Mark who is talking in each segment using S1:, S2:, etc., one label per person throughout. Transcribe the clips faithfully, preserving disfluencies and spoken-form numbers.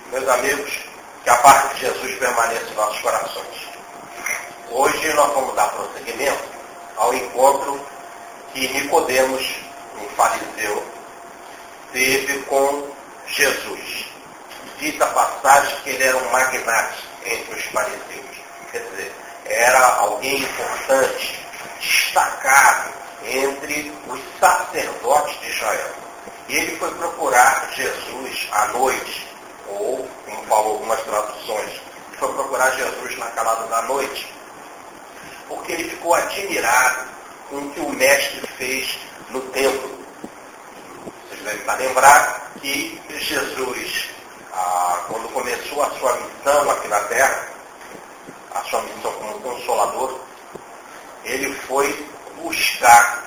S1: Meus amigos, que a paz de Jesus permaneça em nossos corações. Hoje nós vamos dar prosseguimento ao encontro que Nicodemos, um fariseu, teve com Jesus. Diz a passagem que ele era um magnate entre os fariseus. Quer dizer, era alguém importante, destacado entre os sacerdotes de Israel. E ele foi procurar Jesus à noite, ou, como falam algumas traduções, foi procurar Jesus na calada da noite, porque ele ficou admirado com o que o mestre fez no templo. Vocês devem estar lembrados que Jesus, ah, quando começou a sua missão aqui na terra, a sua missão como consolador, ele foi buscar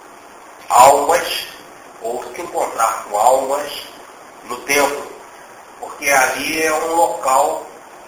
S1: almas, ou se encontrar com almas no templo, porque ali é um local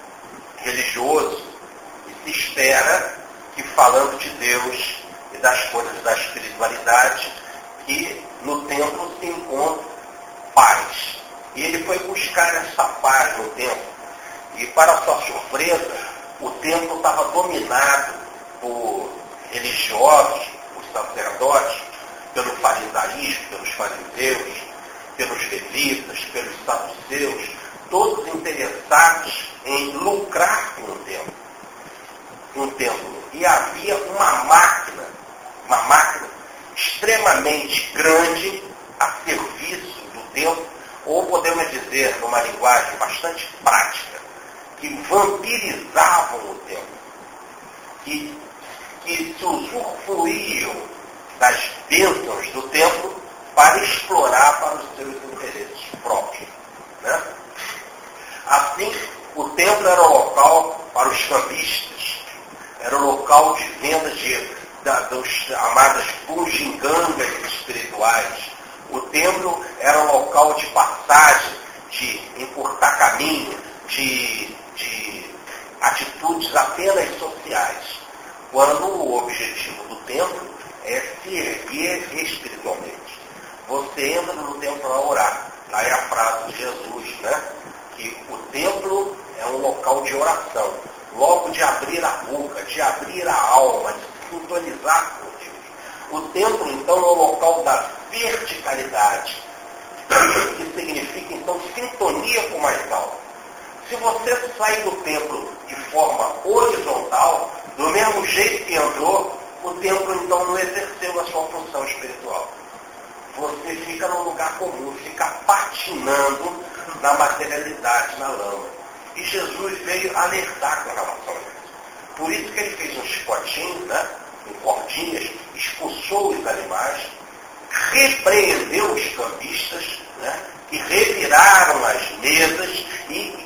S1: religioso e se espera que, falando de Deus e das coisas da espiritualidade, que no templo se encontra paz. E ele foi buscar essa paz no templo. E, para sua surpresa, o templo estava dominado por religiosos, por sacerdotes, pelo farisaísmo, pelos fariseus, pelos levitas, pelos saduceus, todos interessados em lucrar com o templo. Um templo. E havia uma máquina, uma máquina extremamente grande a serviço do templo, ou podemos dizer, numa linguagem bastante prática, que vampirizavam o templo, que, que se usufruíam das bênçãos do templo para explorar para os seus interesses próprios. Né? Assim, o templo era o local para os cambistas, era o local de venda de, da, dos amadas bugigangas espirituais. O templo era o local de passagem, de encurtar caminho, de, de atitudes apenas sociais, quando o objetivo do templo é se erguer espiritualmente. Você entra no templo para orar. Lá é a frase de Jesus, né? Que o templo é um local de oração. Logo de abrir a boca, de abrir a alma, de sintonizar com Deus. O templo, então, é o local da verticalidade, que significa, então, sintonia com o mais alto. Se você sair do templo de forma horizontal, do mesmo jeito que entrou, o templo, então, não exerceu a sua função espiritual. Você fica num lugar comum, fica patinando na materialidade, na lama. E Jesus veio alertar com relação a isso. Por isso que ele fez um chicotinho, né, em cordinhas, expulsou os animais, repreendeu os cambistas, né, que reviraram as mesas e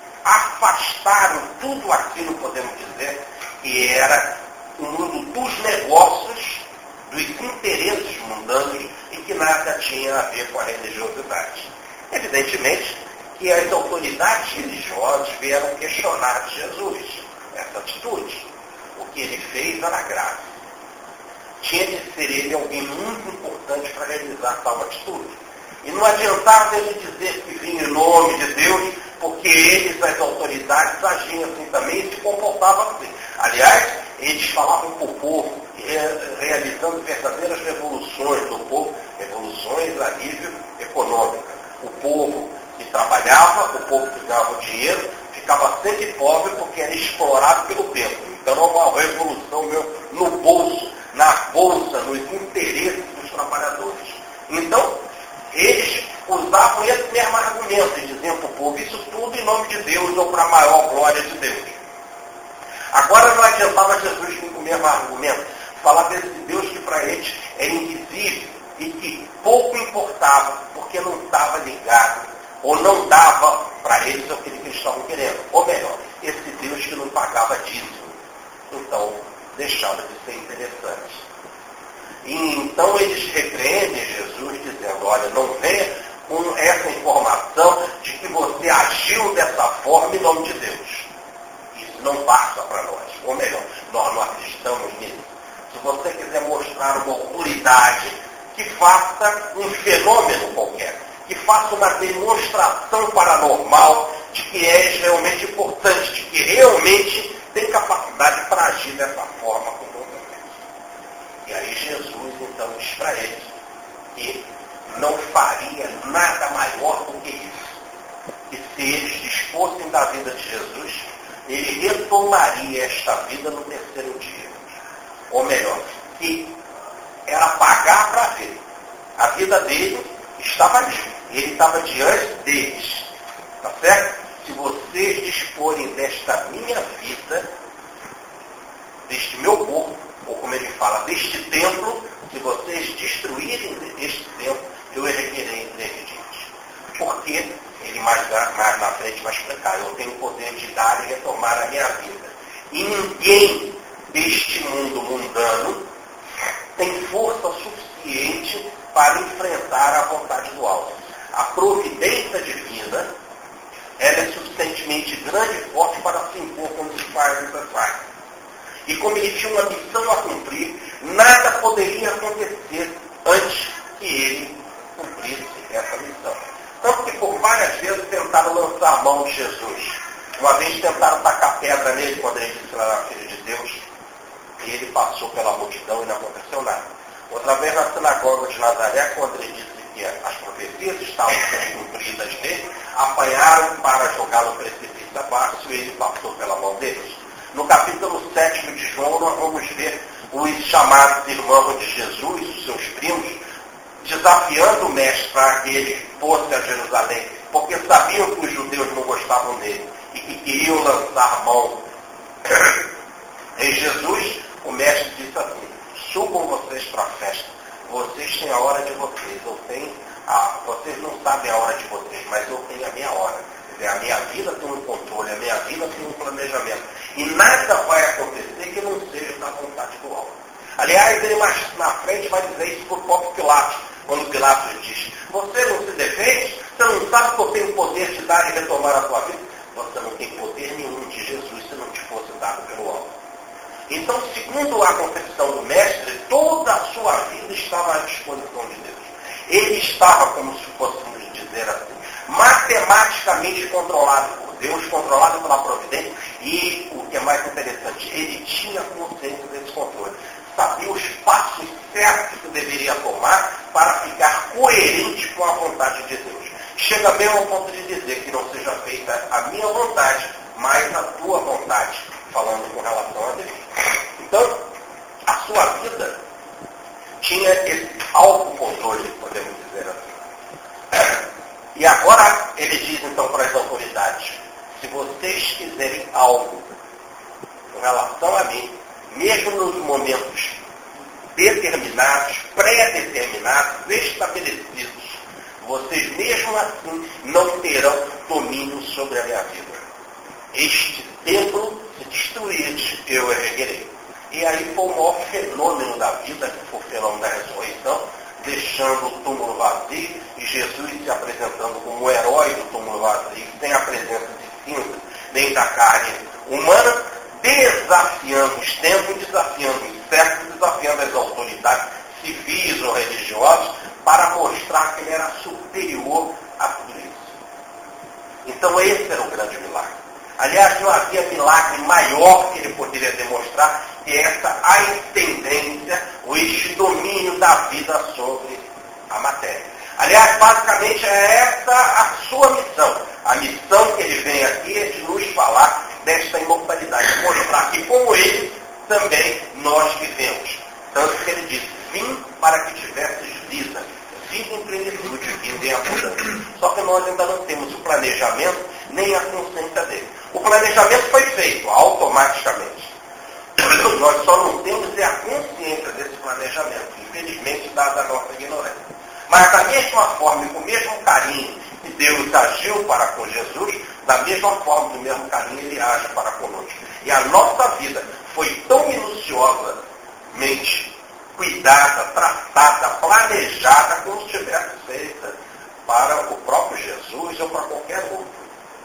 S1: afastaram tudo aquilo, podemos dizer, que era o mundo dos negócios, dos interesses mundanos e que nada tinha a ver com a religiosidade. Evidentemente que as autoridades religiosas vieram questionar de Jesus essa atitude. O que ele fez era graça. Tinha de ser ele alguém muito importante para realizar tal atitude. E não adiantava ele dizer que vinha em nome de Deus, porque eles, as autoridades, agiam assim também e se comportavam assim. Aliás, eles falavam para o povo, realizando verdadeiras revoluções do povo, revoluções a nível econômico. O povo que trabalhava, o povo que ganhava o dinheiro, ficava sempre pobre porque era explorado pelo templo. Então, uma revolução meu, no bolso, na bolsa, nos interesses dos trabalhadores. Então, eles usavam esse mesmo argumento e diziam para o povo, isso tudo em nome de Deus ou para a maior glória de Deus. Agora não adiantava Jesus vir com o mesmo argumento, falar desse Deus que para eles é invisível e que pouco importava, porque não estava ligado, ou não dava para eles aquilo que eles estavam querendo. Ou melhor, esse Deus que não pagava dízimo. Então, deixava de ser interessante. E então eles repreendem Jesus dizendo, olha, não venha com essa informação de que você agiu dessa forma em nome de Deus. Isso não passa para nós. Ou melhor, nós não acreditamos nisso. Se você quiser mostrar uma autoridade, que faça um fenômeno qualquer, que faça uma demonstração paranormal de que és realmente importante, de que realmente tem capacidade para agir dessa forma com o mundo. E aí Jesus então diz para eles que não faria nada maior do que isso. E se eles dispôssem da vida de Jesus, ele retomaria esta vida no terceiro dia. Ou melhor, que era pagar para ver. A vida dele estava ali. Ele estava diante deles. Tá certo? Se vocês disporem desta minha vida, deste meu corpo, ou como ele fala, deste templo, se vocês destruírem este templo, eu erguerei em três dias. Porque ele mais, mais na frente vai explicar, eu tenho o poder de dar e retomar a minha vida. E ninguém deste mundo mundano tem força suficiente para enfrentar a vontade do alto. A providência divina, ela é suficientemente grande e forte para se impor quando os pais necessários. E como ele tinha uma missão a cumprir, nada poderia acontecer antes que ele cumprisse essa missão. Tanto que por várias vezes tentaram lançar a mão de Jesus. Uma vez tentaram tacar pedra nele quando ele disse que era filho de Deus. E ele passou pela multidão e não aconteceu nada. Outra vez na sinagoga de Nazaré, quando ele disse que as profecias estavam sendo cumpridas nele, apanharam para jogá-lo no precipício abaixo e ele passou pela mão deles. No capítulo sete de João, nós vamos ver os chamados irmãos de Jesus, os seus primos, desafiando o mestre para que ele fosse a Jerusalém, porque sabiam que os judeus não gostavam dele e que queriam lançar mão em Jesus. O mestre disse assim: subam vocês para a festa, vocês têm a hora de vocês, eu tenho a, vocês não sabem a hora de vocês, mas eu tenho a minha hora. A minha vida tem um controle, a minha vida tem um planejamento. E nada vai acontecer que não seja da vontade do alto. Aliás, ele mais na frente vai dizer isso para o próprio Pilatos, quando Pilatos diz: você não se defende? Você não sabe que eu tenho poder de dar e retomar a sua vida? Você não tem poder nenhum de Jesus se não te fosse dado pelo alto. Então, segundo a concepção do mestre, toda a sua vida estava à disposição de Deus. Ele estava, como se fôssemos dizer assim, matematicamente controlado por Deus, controlado pela providência, e o que é mais interessante, ele tinha consciência desse controle. Sabia os passos certos que deveria tomar para ficar coerente com a vontade de Deus. Chega mesmo ao ponto de dizer que não seja feita a minha vontade, mas a tua vontade, falando com relação a Deus. Então, a sua vida tinha esse autocontrole, podemos dizer assim. E agora ele diz então para as autoridades: se vocês quiserem algo com relação a mim, mesmo nos momentos determinados, pré-determinados, estabelecidos, vocês mesmo assim não terão domínio sobre a minha vida. Este templo, se destruir, eu erguerei. E aí foi o maior fenômeno da vida, que foi o fenômeno da ressurreição, deixando o túmulo vazio e Jesus se apresentando como o herói do túmulo vazio, sem a presença de cinza, nem da carne humana, desafiando os templos, desafiando os séculos, desafiando as autoridades civis ou religiosas, para mostrar que ele era superior a tudo isso. Então esse era o grande milagre. Aliás, não havia milagre maior que ele poderia demonstrar que essa ascendência, ou este domínio da vida sobre a matéria. Aliás, basicamente é essa a sua missão. A missão que ele vem aqui é de nos falar desta imortalidade, mostrar que como ele, também nós vivemos. Tanto que ele disse: vim para que tivesses vida, vida em plenitude, vida em abundância. Só que nós ainda não temos o planejamento, nem a consciência dele. O planejamento foi feito automaticamente. Nós só não temos a consciência desse planejamento, infelizmente, dada a nossa ignorância. Mas da mesma forma e com o mesmo carinho que Deus agiu para com Jesus, da mesma forma, do mesmo carinho, ele age para conosco. E a nossa vida foi tão minuciosamente cuidada, tratada, planejada, como se tivesse feita para o próprio Jesus ou para qualquer outro.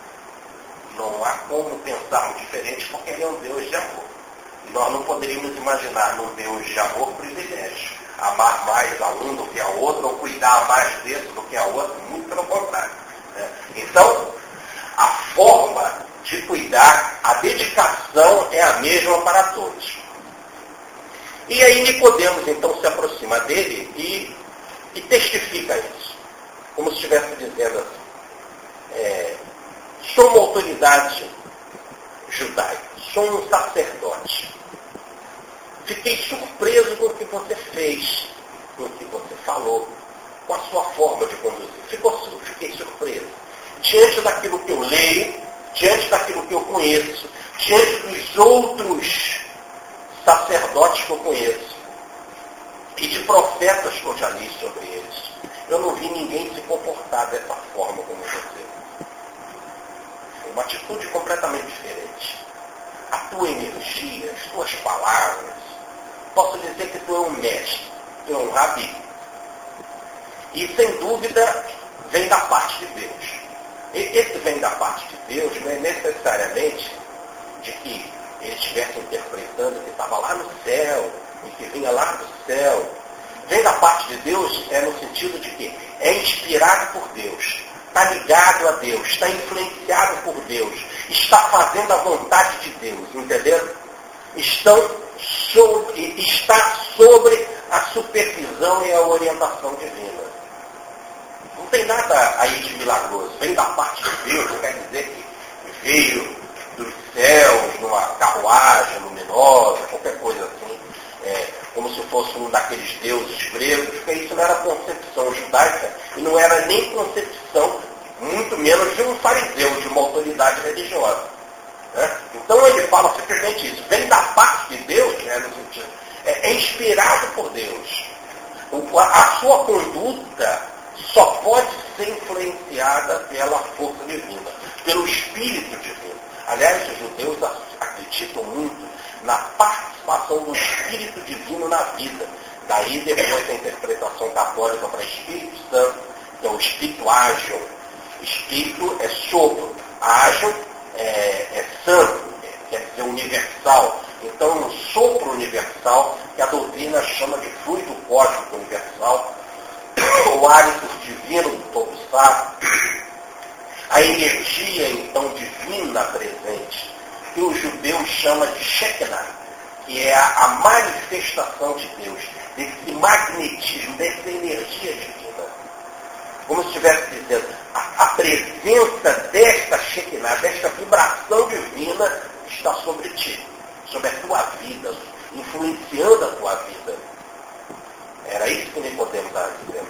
S1: Não há como pensarmos diferente, porque ele é um Deus de amor. E nós não poderíamos imaginar num Deus de amor privilégio. Amar mais a um do que a outro, ou cuidar mais desse do que a outro, muito pelo contrário. Né? Então, a forma de cuidar, a dedicação é a mesma para todos. E aí Nicodemos então se aproxima dele e, e testifica isso, como se estivesse dizendo assim, é, sou uma autoridade judaica, sou um sacerdote. Fiquei surpreso com o que você fez, com o que você falou, com a sua forma de conduzir. Ficou, fiquei surpreso. Diante daquilo que eu leio, diante daquilo que eu conheço, diante dos outros sacerdotes que eu conheço e de profetas que eu já li sobre eles, eu não vi ninguém se comportar dessa forma como você. Uma atitude completamente diferente. A tua energia, as tuas palavras, posso dizer que tu é um mestre, tu é um rabi. E sem dúvida vem da parte de Deus. E esse vem da parte de Deus não é necessariamente de que ele estivesse interpretando que estava lá no céu e que vinha lá do céu. Vem da parte de Deus é no sentido de que é inspirado por Deus, está ligado a Deus, está influenciado por Deus, está fazendo a vontade de Deus, entendeu? Estão sobre, está sobre a supervisão e a orientação divina. Não tem nada aí de milagroso, vem da parte de Deus, não quer dizer que veio dos céus, numa carruagem luminosa, qualquer coisa assim, é, como se fosse um daqueles deuses gregos, porque isso não era concepção judaica e não era nem concepção, muito menos de um fariseu, de uma autoridade religiosa. Né? Então ele fala simplesmente isso, vem da parte de Deus, né, no sentido, é, é inspirado por Deus. O, a, a sua conduta só pode ser influenciada pela força divina, pelo Espírito divino. Aliás, os judeus acreditam muito na participação do Espírito divino na vida. Daí depois a interpretação católica para Espírito Santo, que é o Espírito ágil. Espírito é sopro, ágil é, é santo, é, quer dizer universal. Então, um sopro universal, que a doutrina chama de fluido cósmico universal, o hálito divino do todo sábio, a energia então divina presente, que o judeu chama de Shekinah, que é a, a manifestação de Deus, desse magnetismo, dessa energia divina. Como se estivesse dizendo, a, a presença desta Shekinah, desta vibração divina, está sobre ti, sobre a tua vida, influenciando a tua vida. Era isso que Nicodemos estava dizendo.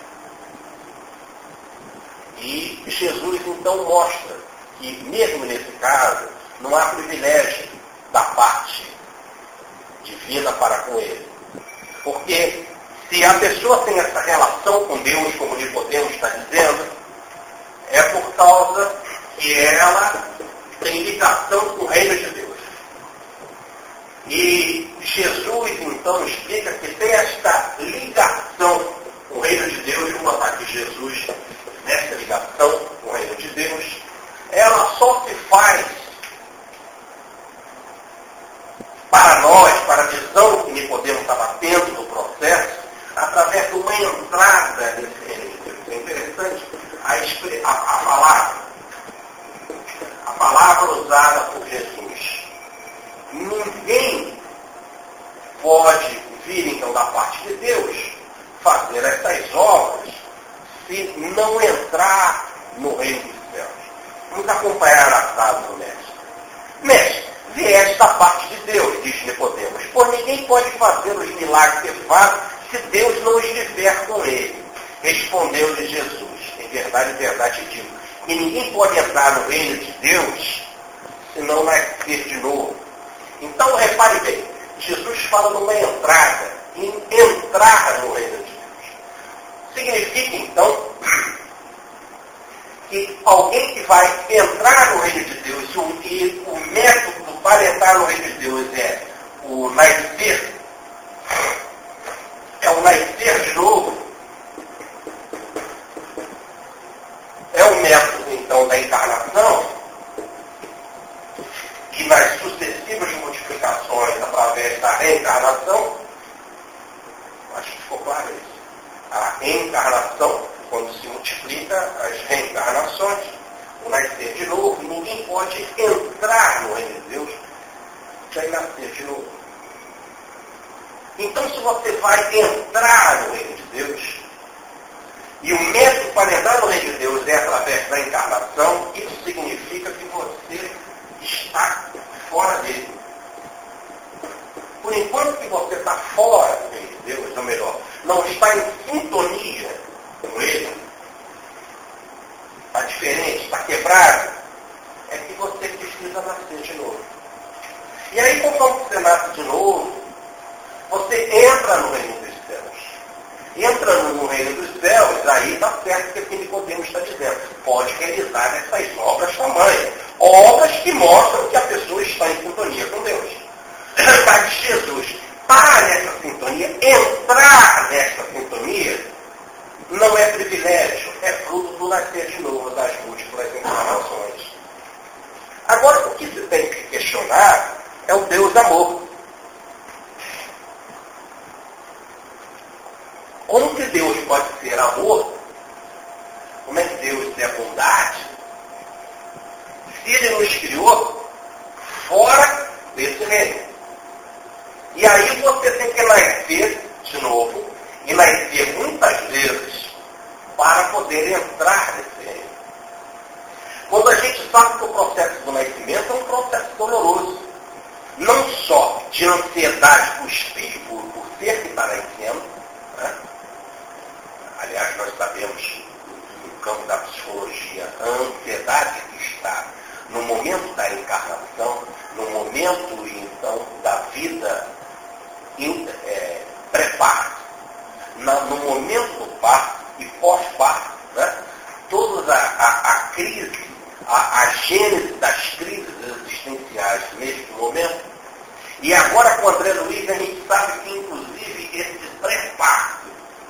S1: E Jesus então mostra que, mesmo nesse caso, não há privilégio da parte divina para com ele. Porque se a pessoa tem essa relação com Deus, como Nicodemos está dizendo, é por causa que ela tem ligação com o reino de Deus. E Jesus então explica que tem esta ligação com o reino de Deus, vamos notar que Jesus, nessa ligação com o reino de Deus, ela só se faz para nós, para a visão que Nicodemos estava tendo do processo, através de uma entrada nesse reino de Deus. É interessante a, a, a palavra, a palavra usada por Jesus. Ninguém pode vir, então, da parte de Deus, fazer essas obras, se não entrar no reino dos céus. Vamos acompanhar a frase do mestre. Mestre, vieste da parte de Deus, diz Nicodemos, pois ninguém pode fazer os milagres que faz se Deus não estiver com ele. Respondeu-lhe Jesus, em verdade, em verdade te digo, que ninguém pode entrar no reino de Deus se não nascer de novo. Então, repare bem, Jesus fala numa entrada, em entrar no reino de Deus. Significa, então, que alguém que vai entrar no reino de Deus, e o método para entrar no reino de Deus é o nascer, é o nascer de novo, é o método, então, da encarnação, e nas sucessivas multiplicações através da reencarnação, acho que ficou claro isso. A reencarnação, quando se multiplica as reencarnações, o nascer de novo, ninguém pode entrar no reino de Deus sem nascer de novo. Então, se você vai entrar no reino de Deus, e o método para entrar no reino de Deus é através da encarnação, isso significa que você está fora dele. Por enquanto que você está fora do reino de Deus, ou melhor, não está em sintonia com ele, está diferente, está quebrado, é que você precisa nascer de novo. E aí, conforme você nasce de novo, você entra no reino dos céus. Entra no reino dos céus, aí está certo que o que Nicodemo está dizendo. Pode realizar essas obras tamanhas. Obras que mostram que a pessoa está em sintonia com Deus. Mas Jesus, para nessa sintonia, entrar nessa sintonia, não é privilégio, é fruto do nascer de novo, das múltiplas encarnações. Agora, o que se tem que questionar é o Deus amor. Como que Deus pode ser amor? Como é que Deus é bondade? Se Ele nos criou fora desse reino. E aí você tem que nascer de novo, e nascer muitas vezes, para poder entrar nesse reino. Quando a gente sabe que o processo do nascimento é um processo doloroso, não só de ansiedade do espírito por, por ser que está nascendo, né? Aliás, nós sabemos, no campo da psicologia, a ansiedade que está no momento da encarnação, no momento, então, da vida é, pré-parto, no momento do parto e pós-parto, né? Toda a, a, a crise, a, a gênese das crises existenciais neste momento. E agora, com o André Luiz, a gente sabe que, inclusive, esse pré-parto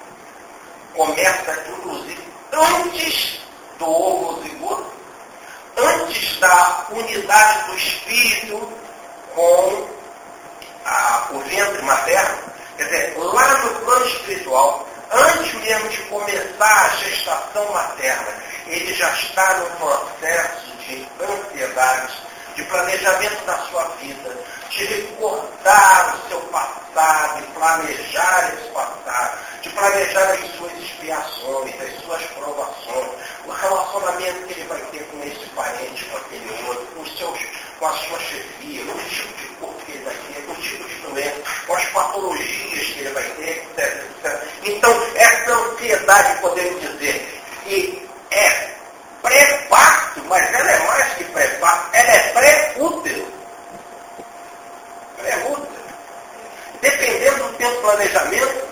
S1: começa, inclusive, antes do homozigoto, antes da unidade do espírito com a, o ventre materno. Quer dizer, lá no plano espiritual, antes mesmo de começar a gestação materna, ele já está no processo de ansiedade, de planejamento da sua vida, de recordar o seu passado, de planejar esse passado, de planejar as suas expiações, as suas provações, o relacionamento que ele vai ter com esse parente, com aquele outro, com, os seus, com a sua chefia, com o tipo de corpo que ele vai ter, com o tipo de doença, com as patologias que ele vai ter, etcétera, etcétera. Então, essa ansiedade, podemos dizer, que é pré-parto, mas ela é mais que pré-parto, ela é pré-útero. Pré-útero. Dependendo do teu planejamento,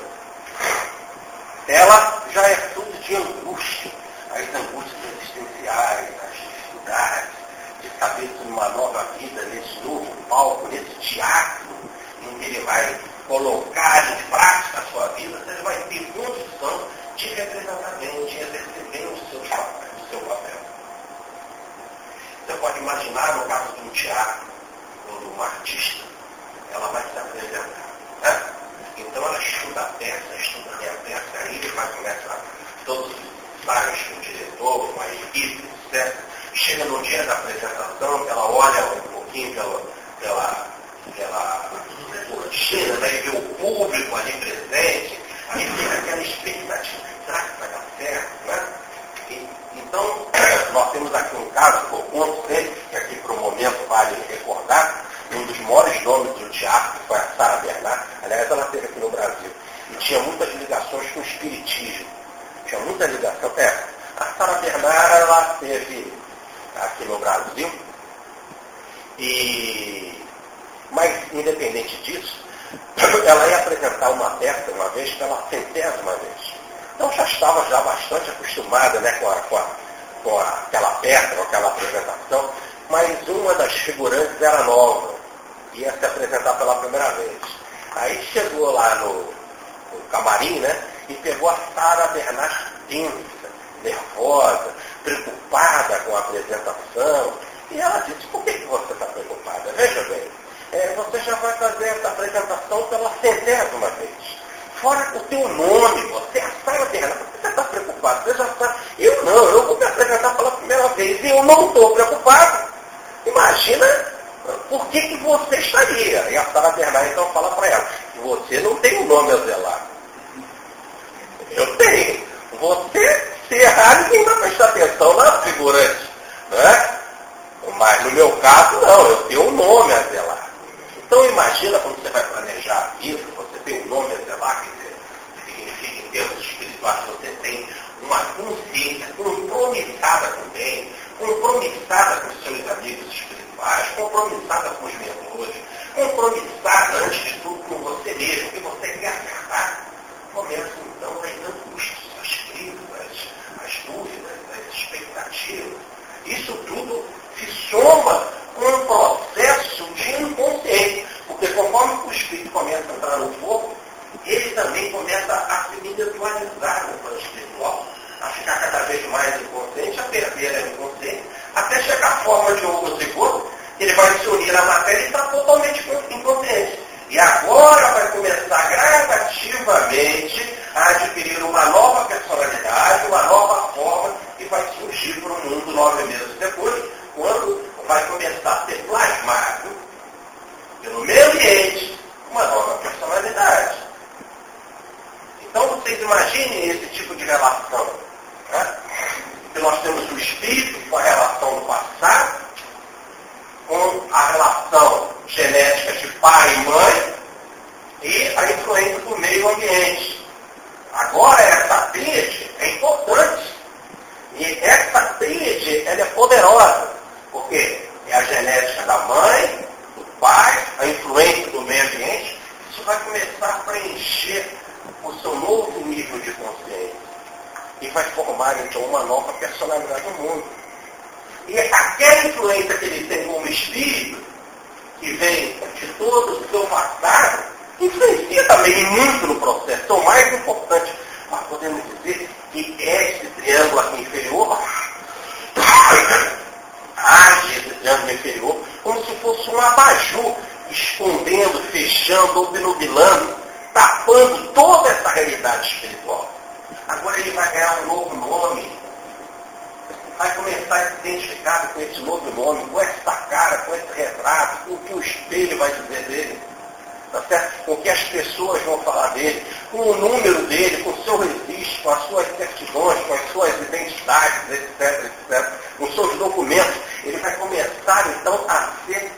S1: ela já é fruto de angústia. As angústias existenciais, as dificuldades de saber sobre uma nova vida nesse novo palco, nesse teatro, em que ele vai colocar em prática a sua vida, você vai ter condição de representar bem, de exercer bem os seus papéis, o seu papel. Você pode imaginar, no caso de um teatro, ou de uma artista, ela vai se apresentar. Né? Então ela estuda a peça, estuda bem a peça, aí ele vai começar todos os ensaios com o diretor, com a equipe, etcétera. Chega no dia da apresentação, ela olha um pouquinho pela, pela, pela cortina, daí vê o público ali presente, aí fica aquela expectativa, será que vai dar certo? Né? E, então, nós temos aqui um caso que eu conto sempre, que aqui para o momento vale recordar, um dos maiores nomes do teatro, que foi a Sara Bernard. Aliás, ela esteve aqui no Brasil. E tinha muitas ligações com o espiritismo. Tinha muita ligação. É, a Sara Bernard, ela esteve aqui no Brasil. E, mas, independente disso, ela ia apresentar uma peça uma vez pela centésima vez. Então já estava já bastante acostumada, né, com, a, com, a, com a, aquela peça, com aquela apresentação. Mas uma das figurantes era nova. Ia se apresentar pela primeira vez. Aí chegou lá no, no camarim, né? E pegou a Sara Bernard tensa, nervosa, preocupada com a apresentação. E ela disse, por que você está preocupada? Veja bem, é, você já vai fazer essa apresentação pela centésima vez. Fora o teu nome, você é a Sara Bernard, por que você está preocupado? Você já está... Eu não, eu vou me apresentar pela primeira vez. E eu não estou preocupado, imagina por que, que você estaria. E a Sara Bernard então fala para ela, você não tem um nome a zelar. Eu tenho. Você, se errar, ninguém vai prestar atenção na figurante. Né? Mas no meu caso, não, eu tenho um nome a zelar. Então imagina quando você vai planejar a vida, você tem um nome a zelar, quer dizer, significa em termos espirituais, você tem uma consciência compromissada com o bem, compromissada com os seus amigos espirituais, compromissada com os mentores, compromissada, antes de tudo, com você mesmo, que você quer acertar. Começam então as angústias, as crises, as, as dúvidas, as expectativas. Isso tudo se soma com um processo de inconsciência, porque conforme o espírito começa a entrar no fogo, ele também começa a se individualizar no plano espiritual, a ficar cada vez mais inconsciente, a perder a inconsciência, até chegar à forma de homozigoto, que ele vai se unir à matéria e está totalmente inconsciente. E agora vai começar gradativamente a adquirir uma nova personalidade, uma nova forma, que vai surgir para o mundo nove meses depois, quando vai começar a ser plasmado pelo meio ambiente uma nova personalidade. Então vocês imaginem esse tipo de relação. Né? Que nós temos o espírito com a relação do passado, com a relação genética de pai e mãe e a influência do meio ambiente. Agora essa tríade é importante. E essa tríade ela é poderosa, porque é a genética da mãe, do pai, a influência do meio ambiente. Isso vai começar a preencher o seu novo nível de consciência. E vai formar então uma nova personalidade no mundo. E aquela influência que ele tem como espírito, que vem de todo o seu passado, influencia também muito no processo. Então, o mais importante, nós podemos dizer que este triângulo aqui inferior, age esse triângulo inferior como se fosse um abajur, escondendo, fechando, obnubilando, tapando toda essa realidade espiritual. Agora ele vai ganhar um novo nome, vai começar a se identificar com esse novo nome, com essa cara, com esse retrato, com o que o espelho vai dizer dele, tá certo? Com o que as pessoas vão falar dele, com o número dele, com o seu registro, com as suas certidões, com as suas identidades, etc, etcétera, com os seus documentos. Ele vai começar então a ser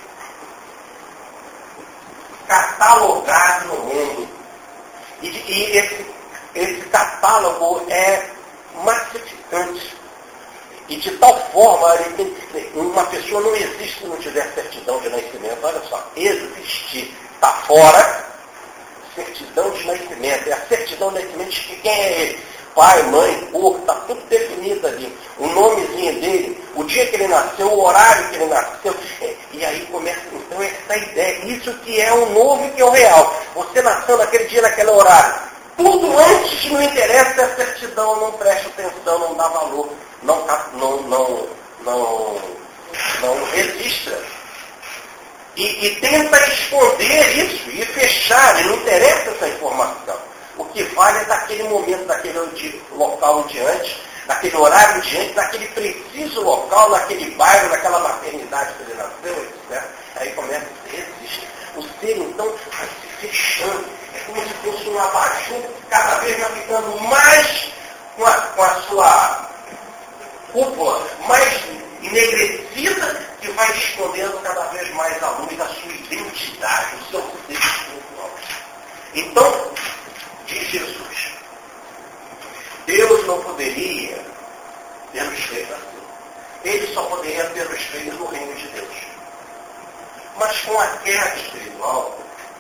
S1: catalogado no mundo. E, e esse, esse catálogo é massificante. E de tal forma, ele tem que ser, uma pessoa não existe se não tiver certidão de nascimento. Olha só, existir está fora, certidão de nascimento. É a certidão de nascimento de quem é ele. Pai, mãe, corpo, está tudo definido ali. O nomezinho dele, o dia que ele nasceu, o horário que ele nasceu. E aí começa então essa ideia. Isso que é o novo e que é o real. Você nasceu naquele dia, naquele horário. Tudo antes não interessa, é a certidão, não presta atenção, não dá valor. Não, não, não, não, não registra. E, e tenta esconder isso e fechar, e não interessa essa informação. O que vale é daquele momento, daquele local em diante, daquele horário em diante, daquele preciso local, naquele bairro, naquela maternidade que ele nasceu, etcétera. Aí começa a se resistir. O ser, então, vai se fechando. É como se fosse um abajur, cada vez vai ficando mais com a, com a sua cúpula mais enegrecida, que vai escondendo cada vez mais a luz da sua identidade, o seu ser espiritual. Então, diz Jesus, Deus não poderia ter nos feito assim. Ele só poderia ter nos feito no reino de Deus. Mas com a queda espiritual,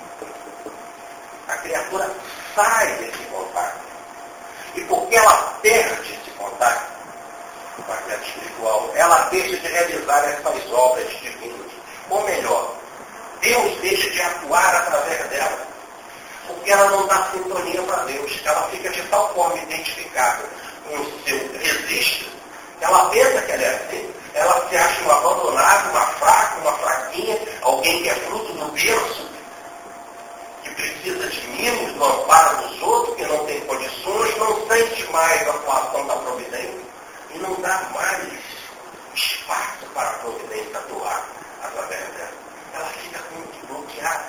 S1: a criatura sai desse contato. E porque ela perde esse contato com a queda espiritual, ela deixa de realizar essas obras divinas. Ou melhor, Deus deixa de atuar através dela. Porque ela não dá sintonia para Deus. Ela fica de tal forma identificada com o seu registro, que ela pensa que ela é assim. Ela se acha uma abandonada, uma fraca, uma fraquinha, alguém que é fruto do berço, que precisa de mimos, do amparo dos outros, que não tem condições, não sente mais a atuação da providência e não dá mais espaço para a providência atuar através dela. Ela fica bloqueada.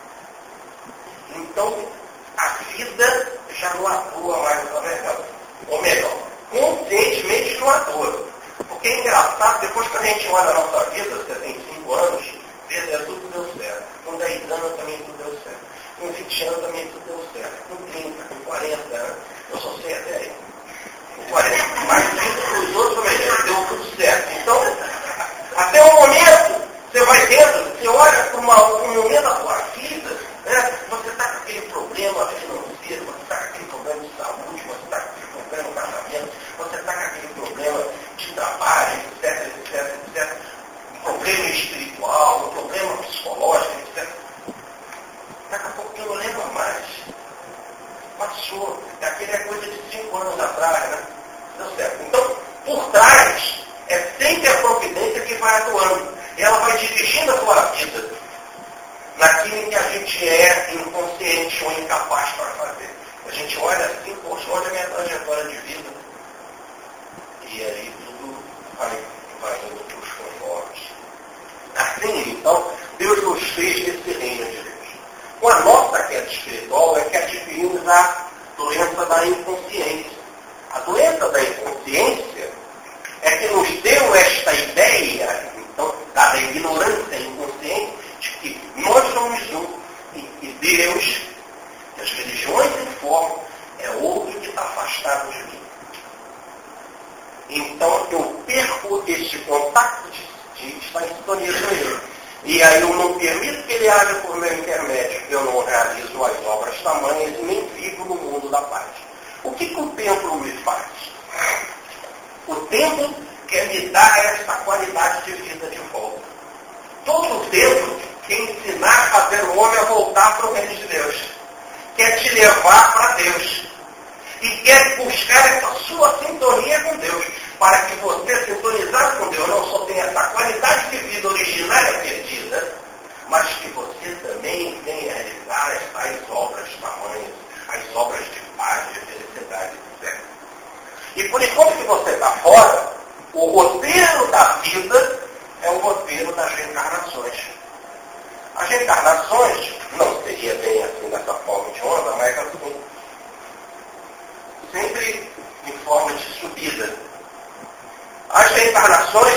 S1: Então, a vida já não atua mais através dela. Ou melhor, conscientemente não atua. Porque é engraçado, depois que a gente olha a nossa vida, você tem cinco anos, é tudo deu certo. Com dez anos também tudo deu certo. Com vinte anos também tudo deu certo. Com trinta, com quarenta anos, eu só sei até aí. Com quarenta. Mas os outros também deu tudo certo. Então, até o momento, você vai tendo, você olha para um momento da sua vida, né? Você está com aquele problema financeiro, você está com aquele problema de saúde, você está com aquele problema no casamento, você está com aquele problema de trabalho, etc, etc, etcétera. Um problema espiritual, um problema psicológico, etcétera. Daqui a pouco eu não lembro mais. Passou. Aquele é coisa de cinco anos atrás, né? Deu certo. Então, por trás, é sempre a providência que vai atuando. E ela vai dirigindo a sua vida naquilo em que a gente é inconsciente ou incapaz para fazer. A gente olha assim, poxa, olha a minha trajetória de vida. E aí tudo vai, vai indo para os conformes. Assim, então, Deus nos fez nesse reino de Deus. Com a nossa queda espiritual é que adquirimos a doença da inconsciência. A doença da inconsciência é que nos deu esta ideia, então, da ignorância inconsciente, de que nós somos um, e que Deus, que as religiões informam, é outro que está afastado de mim. Então, eu perco este contato de, de estar em sintonia com Ele. E aí eu não permito que Ele haja por meu intermédio, eu não realizo as obras tamanhas e nem vivo no mundo da paz. O que, que o templo me faz? O templo quer me dar essa qualidade de vida de volta. Todo o templo quer ensinar a fazer o homem a voltar para o reino de Deus. Quer te levar para Deus. E quer buscar essa sua sintonia com Deus. Para que você, sintonizado com Deus, não só tenha essa qualidade de vida originária perdida, mas que você também venha realizar as obras tamanhas, as obras de paz, de felicidade, etcétera. E por enquanto que você está fora, o roteiro da vida é o roteiro das reencarnações. As reencarnações não seria bem assim dessa forma de onda, mas assim, sempre em forma de subida. As reencarnações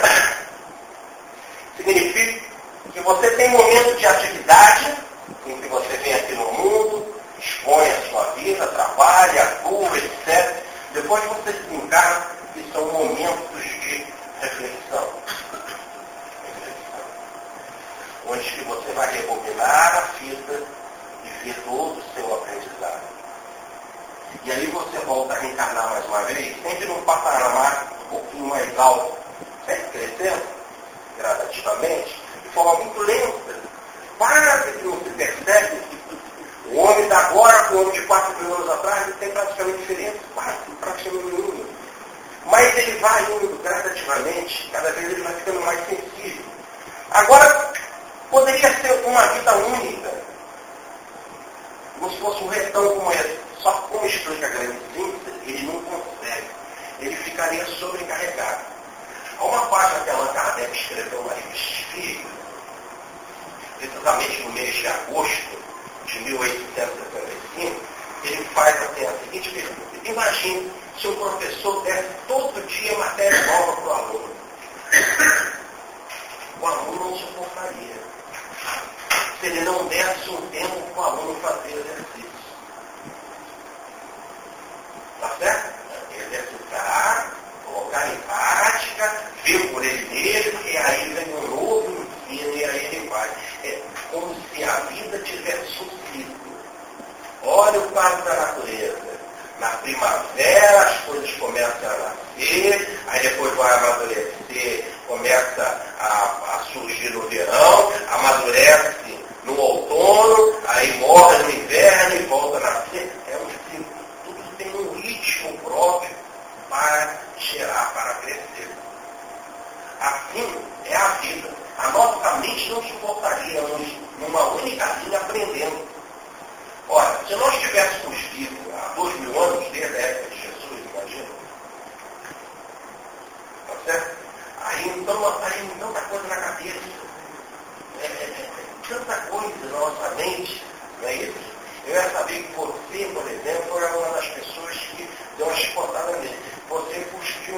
S1: significa que você tem momentos de atividade em que você vem aqui no mundo, expõe a sua vida, trabalha, atua, etcétera. Depois você se encarna que são momentos de reflexão. reflexão. Onde que você vai rebobinar a fita e ver todo o seu aprendizado. E aí você volta a reencarnar mais uma vez, sempre num patamar um pouquinho mais alto, sempre crescendo, gradativamente, de forma muito lenta. Quase que não se percebe. O homem da agora com o homem de quatro mil anos atrás não tem praticamente diferença, quase praticamente nenhuma. Mas ele vai indo gradativamente, cada vez ele vai ficando mais sensível. Agora, poderia ser uma vida única, como se fosse um retão como esse. Só que como explica a grande síntese, ele não consegue. Ele ficaria sobrecarregado. Há uma página que Allan Kardec escreveu na revista Espírita, precisamente no mês de agosto de mil oitocentos e setenta e cinco, ele faz assim, a seguinte pergunta. Imagine se um professor desse todo dia matéria nova para o aluno. O aluno não suportaria. Se ele não desse um tempo para o aluno fazer exercício. Tá certo? Exercitar, colocar em prática, ver por ele mesmo, e aí vem um novo ensino, e aí ele vai. É como se a vida tivesse um ciclo. Olha o quadro da natureza. Na primavera as coisas começam a nascer, aí depois vai amadurecer, começa a, a surgir no verão, amadurece no outono, aí morre no inverno e volta a nascer. É um ciclo. Tudo tem um ritmo próprio para gerar, para crescer. Assim é a vida. A nossa mente não suportaria numa única linha aprendendo. Ora, se nós tivéssemos vivo há dois mil anos, desde a época de Jesus, imagina. Tá certo? Aí então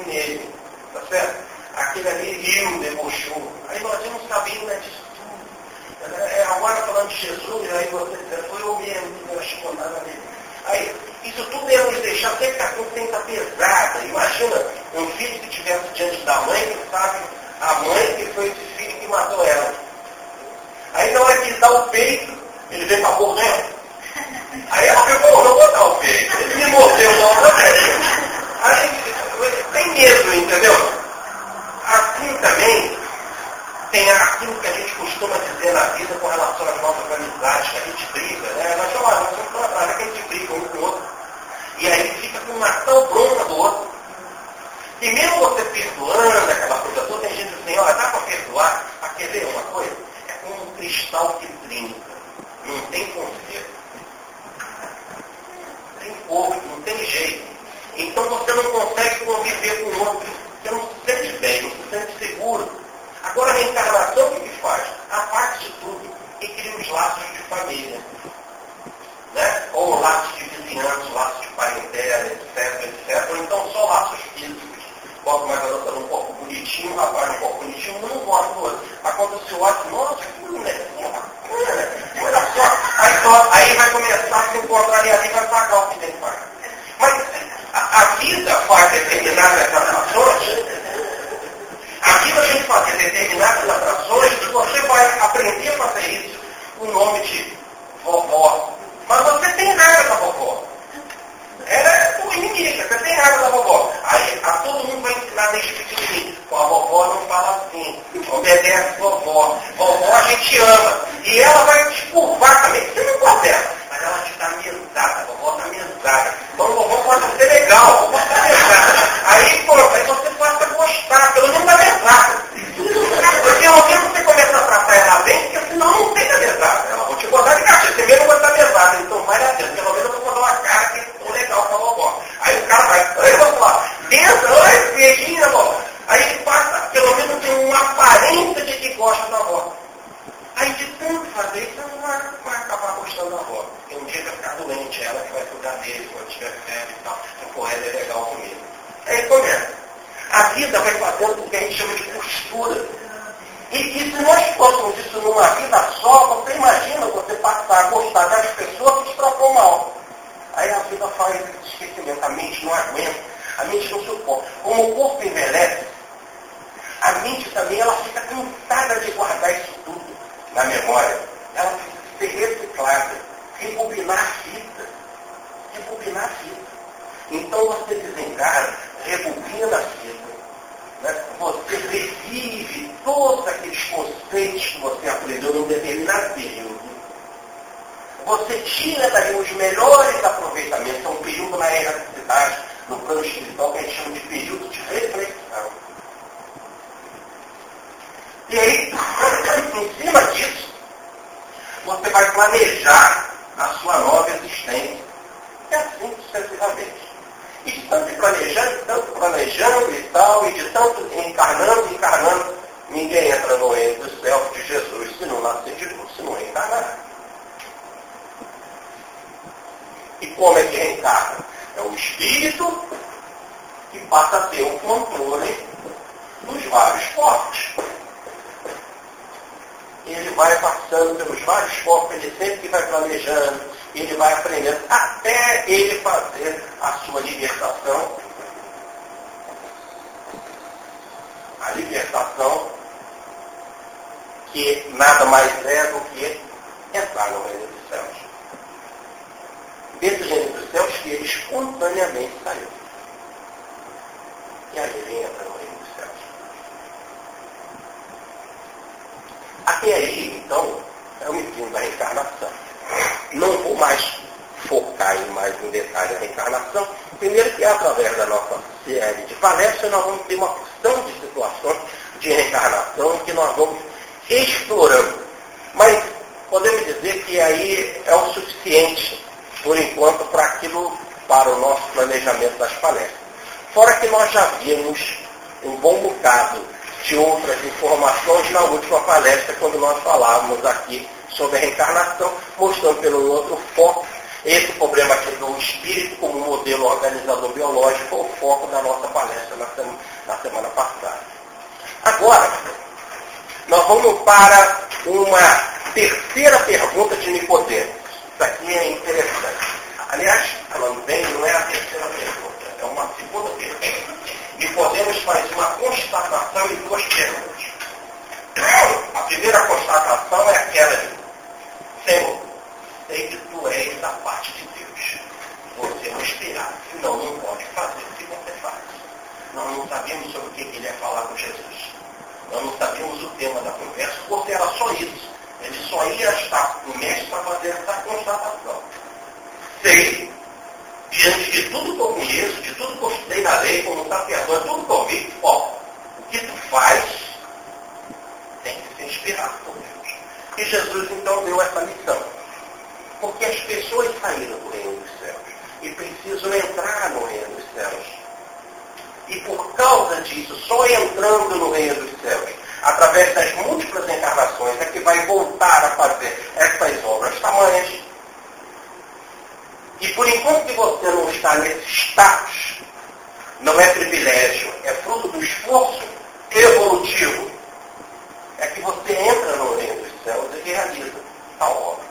S1: refletindo nele. Tá certo? Aquele ali riu, debochou. Aí nós vamos sabendo né, disso tudo. É, agora falando de Jesus, aí você disse, foi eu mesmo que deu a chicotada nele. Aí, isso tudo ia nos deixar sempre com a consciência pesada. Imagina um filho que estivesse diante da mãe, que sabe a mãe que foi esse filho que matou ela. Aí na hora que ele dá o peito, ele vem para correndo. Aí ela falou, não vou dar o peito. Ele me mordeu logo também. Aí tem medo, entendeu? Assim também tem aquilo que a gente costuma dizer na vida com relação às nossas amizades, que a gente briga, né? Nós somos, nós somos toda atrás, que a gente briga um com o outro. E aí fica com uma tal bronca do outro. E mesmo você perdoando aquela coisa toda, tem gente que diz assim, olha, dá para perdoar? A quer ver uma coisa? É como um cristal que brinca. Não tem conserto. Não tem corpo, não tem jeito. Então você não consegue conviver com o outro. Você não se sente bem, não se sente seguro. Agora a reencarnação o que que faz? A parte de tudo e cria os laços de família. Né? Ou laços de vizinhança, laços de parentela, etc, etcétera. Ou então só laços físicos. Bota uma garota num corpo bonitinho, um rapaz num corpo bonitinho, um não gosta do outro. Mas quando você olha, nossa, que molequinha bacana, olha só. Aí, só, aí vai começar a se encontrar ali, ali vai pagar o que tem que pagar. Mas a, a vida faz determinadas atrações, a vida a gente faz determinadas atrações e você vai aprender a fazer isso com o nome de vovó. Mas você tem raiva da vovó. É o inimigo, você tem raiva da vovó. Aí a todo mundo vai ensinar desde pequenininho. A vovó não fala assim. Obedece vovó. Vovó a gente ama. E ela vai te curvar também. Você não gosta dela. Mas ela te dá mesada. A vovó dá mesada. Então a vovó pode ser legal. A vovó tá mesada. Aí, pô, aí você passa a gostar. Pelo menos da mesada. Porque ao menos você começa a tratar ela bem, porque senão não tem a mesada. Ela vai te botar de caixa. Você mesmo vai estar mesada. Então vai lá dentro. Pelo menos eu vou botar uma cara que é legal pra vovó. Aí o cara vai, aí eu vou falar, pensa, oi, beijinho, avó. Aí ele passa, pelo menos tem uma aparência de que gosta da avó. Aí de tanto fazer isso, ela não vai, vai acabar gostando da avó. Porque um dia vai ficar doente, ela que vai cuidar dele, quando tiver febre e tal. Então, pô, ela é legal comigo. Aí começa. A vida vai fazendo o que a gente chama de postura. E, e se nós fôssemos isso numa vida só, você imagina você passar a gostar das pessoas que te tratam mal. Aí a vida faz esquecimento, a mente não aguenta, a mente não suporta. Como o corpo envelhece, a mente também ela fica cansada de guardar isso tudo na memória. Ela precisa ser reciclada, rebobinar a fita, rebobinar a fita. Então você desencarna, rebobina a fita. Né? Você revive todos aqueles conceitos que você aprendeu num determinado período. Você tira daí os melhores aproveitamentos. É um período na erraticidade, no plano espiritual, que a gente chama de período de reflexão. E aí, em cima disso, você vai planejar a sua nova existência. É assim sucessivamente. E de tanto planejando, de tanto planejando e tal, e de tanto encarnando, encarnando, ninguém entra no reino do céu de Jesus se não nascer de novo, se não reencarnar. E como é que reencarna? É o espírito que passa a ter o controle dos vários corpos. Ele vai passando pelos vários corpos, ele sempre vai planejando, ele vai aprendendo, até ele fazer a sua libertação. A libertação, que nada mais é do que entrar no reino dos céus. Desse reino dos céus que ele espontaneamente saiu. E aí ele entra no reino dos céus. Até aí, então, é o ensino da reencarnação. Não vou mais focar em mais um detalhe da reencarnação. Primeiro que através da nossa série de palestras nós vamos ter uma porção de situações de reencarnação que nós vamos explorando. Mas podemos dizer que aí é o suficiente, por enquanto, para aquilo, para o nosso planejamento das palestras. Fora que nós já vimos um bom bocado de outras informações na última palestra, quando nós falávamos aqui sobre a reencarnação, mostrando pelo outro foco Esse problema aqui do espírito como modelo organizador biológico foi o foco da nossa palestra na semana, na semana passada. Agora, nós vamos para uma terceira pergunta de Nicodemos. Isso aqui é interessante. Aliás, falando bem, não é a terceira pergunta, é uma segunda pergunta. Nicodemos faz uma constatação e duas perguntas. A primeira constatação é aquela de: Senhor, sei que tu és da parte de Deus. Você é inspirado, senão não pode fazer o que você faz. Nós não sabíamos sobre o que ele ia falar com Jesus. Nós não sabíamos o tema da conversa, porque era só isso. Ele só ia estar no mestre para fazer essa constatação. Sei, diante de tudo que eu conheço, de tudo que eu estudei na lei, como sacerdote, tudo que eu vi, ó, o que tu faz tem que ser inspirado por Deus. E Jesus então deu essa lição. Porque as pessoas saíram do reino dos céus e precisam entrar no reino dos céus. E por causa disso, só entrando no reino dos céus, através das múltiplas encarnações, é que vai voltar a fazer essas obras tamanhas. E por enquanto que você não está nesse status, não é privilégio, é fruto do esforço evolutivo, é que você entra no reino dos céus e realiza tal obra.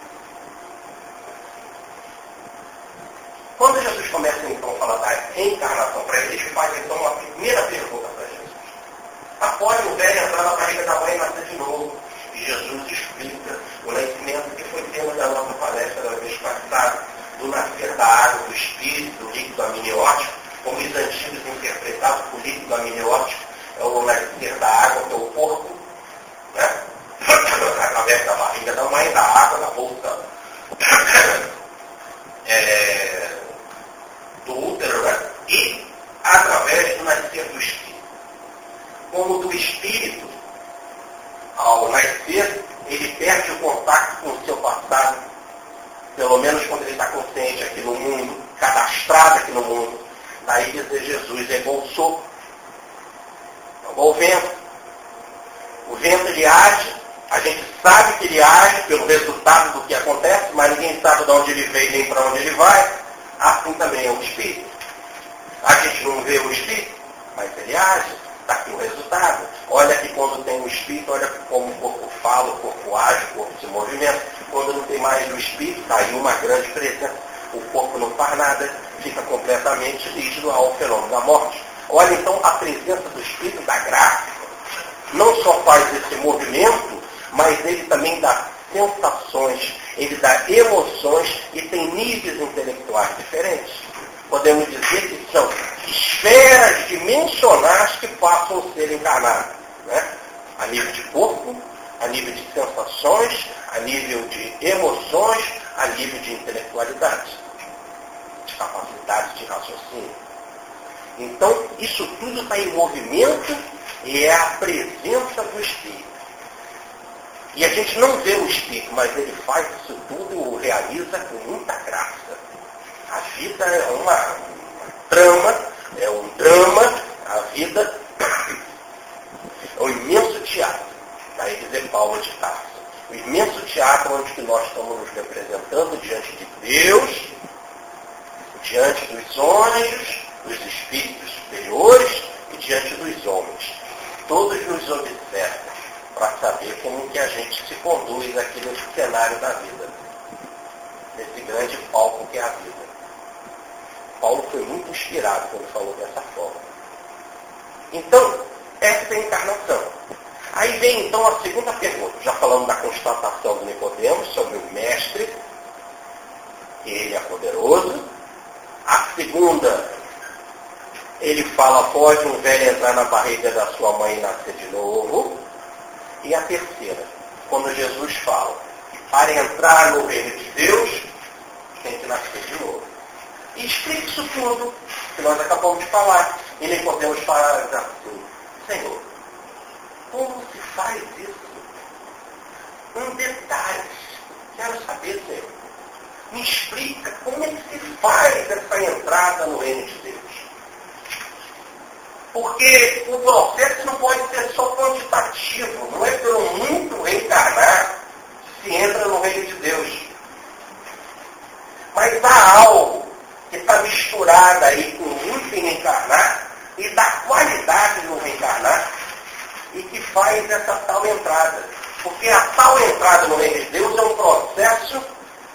S1: Quando Jesus começa então a falar da encarnação para ele, ele faz então uma primeira pergunta para Jesus. Após o velho entrar na barriga da mãe e nascer de novo, e Jesus explica o nascimento que foi tema da nossa palestra da vez passada, do nascer da água, do espírito, do líquido amniótico, como os antigos interpretavam o líquido amniótico, é o nascer da água, que é o corpo, né? Através da barriga da mãe, da água, da bolsa é, do útero, né? E através do nascer do espírito. Como do espírito, ao nascer, ele perde o contato com o seu passado, pelo menos quando ele está consciente aqui no mundo, cadastrado aqui no mundo. Daí dizer Jesus, é igual o sopro, é igual o vento. O vento ele age, a gente sabe que ele age pelo resultado do que acontece, mas ninguém sabe de onde ele veio nem para onde ele vai. Assim também é o espírito. A gente não vê o espírito, mas ele age, está aqui o resultado. Olha que quando tem o espírito, olha como o corpo fala, o corpo age, o corpo se movimenta. Quando não tem mais o espírito, está aí uma grande presença. O corpo não faz nada, fica completamente rígido ao fenômeno da morte. Olha então a presença do espírito da graça. Não só faz esse movimento, mas ele também dá sensações, ele dá emoções e tem níveis intelectuais diferentes. Podemos dizer que são esferas dimensionais que passam a ser encarnadas, né? A nível de corpo, a nível de sensações, a nível de emoções, a nível de intelectualidade, de capacidade de raciocínio. Então, isso tudo está em movimento e é a presença do Espírito. E a gente não vê o Espírito, mas ele faz isso tudo e o realiza com muita graça. A vida é uma, uma trama, é um drama, a vida é um imenso teatro. Daí dizer Paulo de Tarso. O imenso teatro onde que nós estamos nos representando diante de Deus, diante dos anjos, dos espíritos superiores e diante dos homens. Todos nos observam para saber como que a gente se conduz aqui nesse cenário da vida, nesse grande palco que é a vida. Paulo foi muito inspirado quando falou dessa forma. Então, essa é a encarnação. Aí vem então a segunda pergunta. Já falamos da constatação do Nicodemos sobre o mestre, que ele é poderoso. A segunda, ele fala, pode um velho entrar na barriga da sua mãe e nascer de novo. E a terceira, quando Jesus fala, para entrar no reino de Deus, tem que nascer de novo. E explica isso tudo que nós acabamos de falar. E nem podemos falar assim, Senhor, como se faz isso? Um detalhe, quero saber, Senhor. Me explica como é que se faz essa entrada no reino de Deus. Porque o processo não pode ser só quantitativo, não é pelo muito reencarnar que se entra no reino de Deus. Mas há algo que está misturado aí com muito em reencarnar e da qualidade do reencarnar e que faz essa tal entrada. Porque a tal entrada no reino de Deus é um processo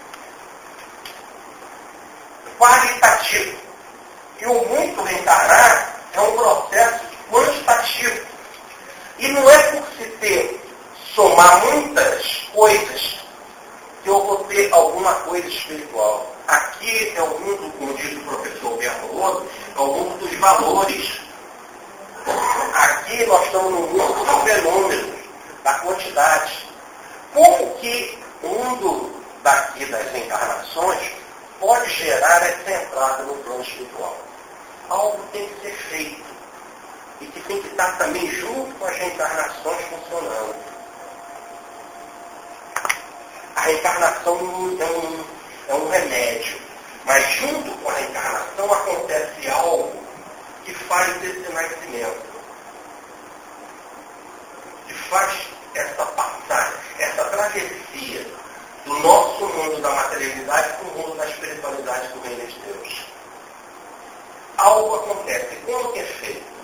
S1: qualitativo. E o muito reencarnar é um processo quantitativo. E não é por se ter, somar muitas coisas, que eu vou ter alguma coisa espiritual. Aqui é o mundo, como diz o professor Bertoldo, é o mundo dos valores. Aqui nós estamos no mundo do fenômeno, da quantidade. Como que o mundo daqui das encarnações pode gerar essa entrada no plano espiritual? Algo tem que ser feito e que tem que estar também junto com as reencarnações funcionando. A reencarnação é um, é um remédio, mas junto com a reencarnação acontece algo que faz esse nascimento, que faz essa passagem, essa travessia do nosso mundo da materialidade para o mundo da espiritualidade do reino de Deus. Algo acontece. Como que é feito?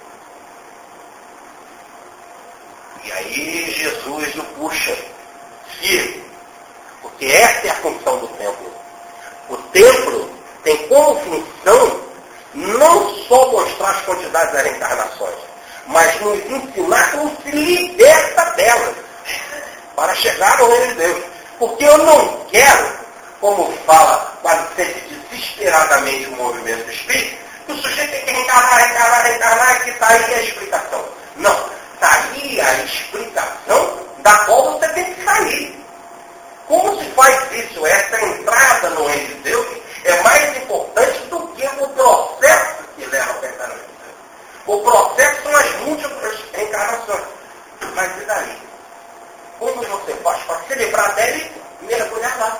S1: E aí Jesus o puxa firme, porque essa é a função do templo. O templo tem como função não só mostrar as quantidades das reencarnações, mas nos ensinar como se liberta delas para chegar ao reino de Deus. Porque eu não quero, como fala quase sempre desesperadamente o movimento espírita, que o sujeito tem que reencarnar, reencarnar, reencarnar, e que está aí a explicação. Não, está aí a explicação da qual você tem que sair. Como se faz isso? Essa entrada no reino de Deus é mais importante do que o processo que leva ao pensamento. O processo são as múltiplas reencarnações. Mas e daí? Como você faz para se livrar dela e mergulhar lá?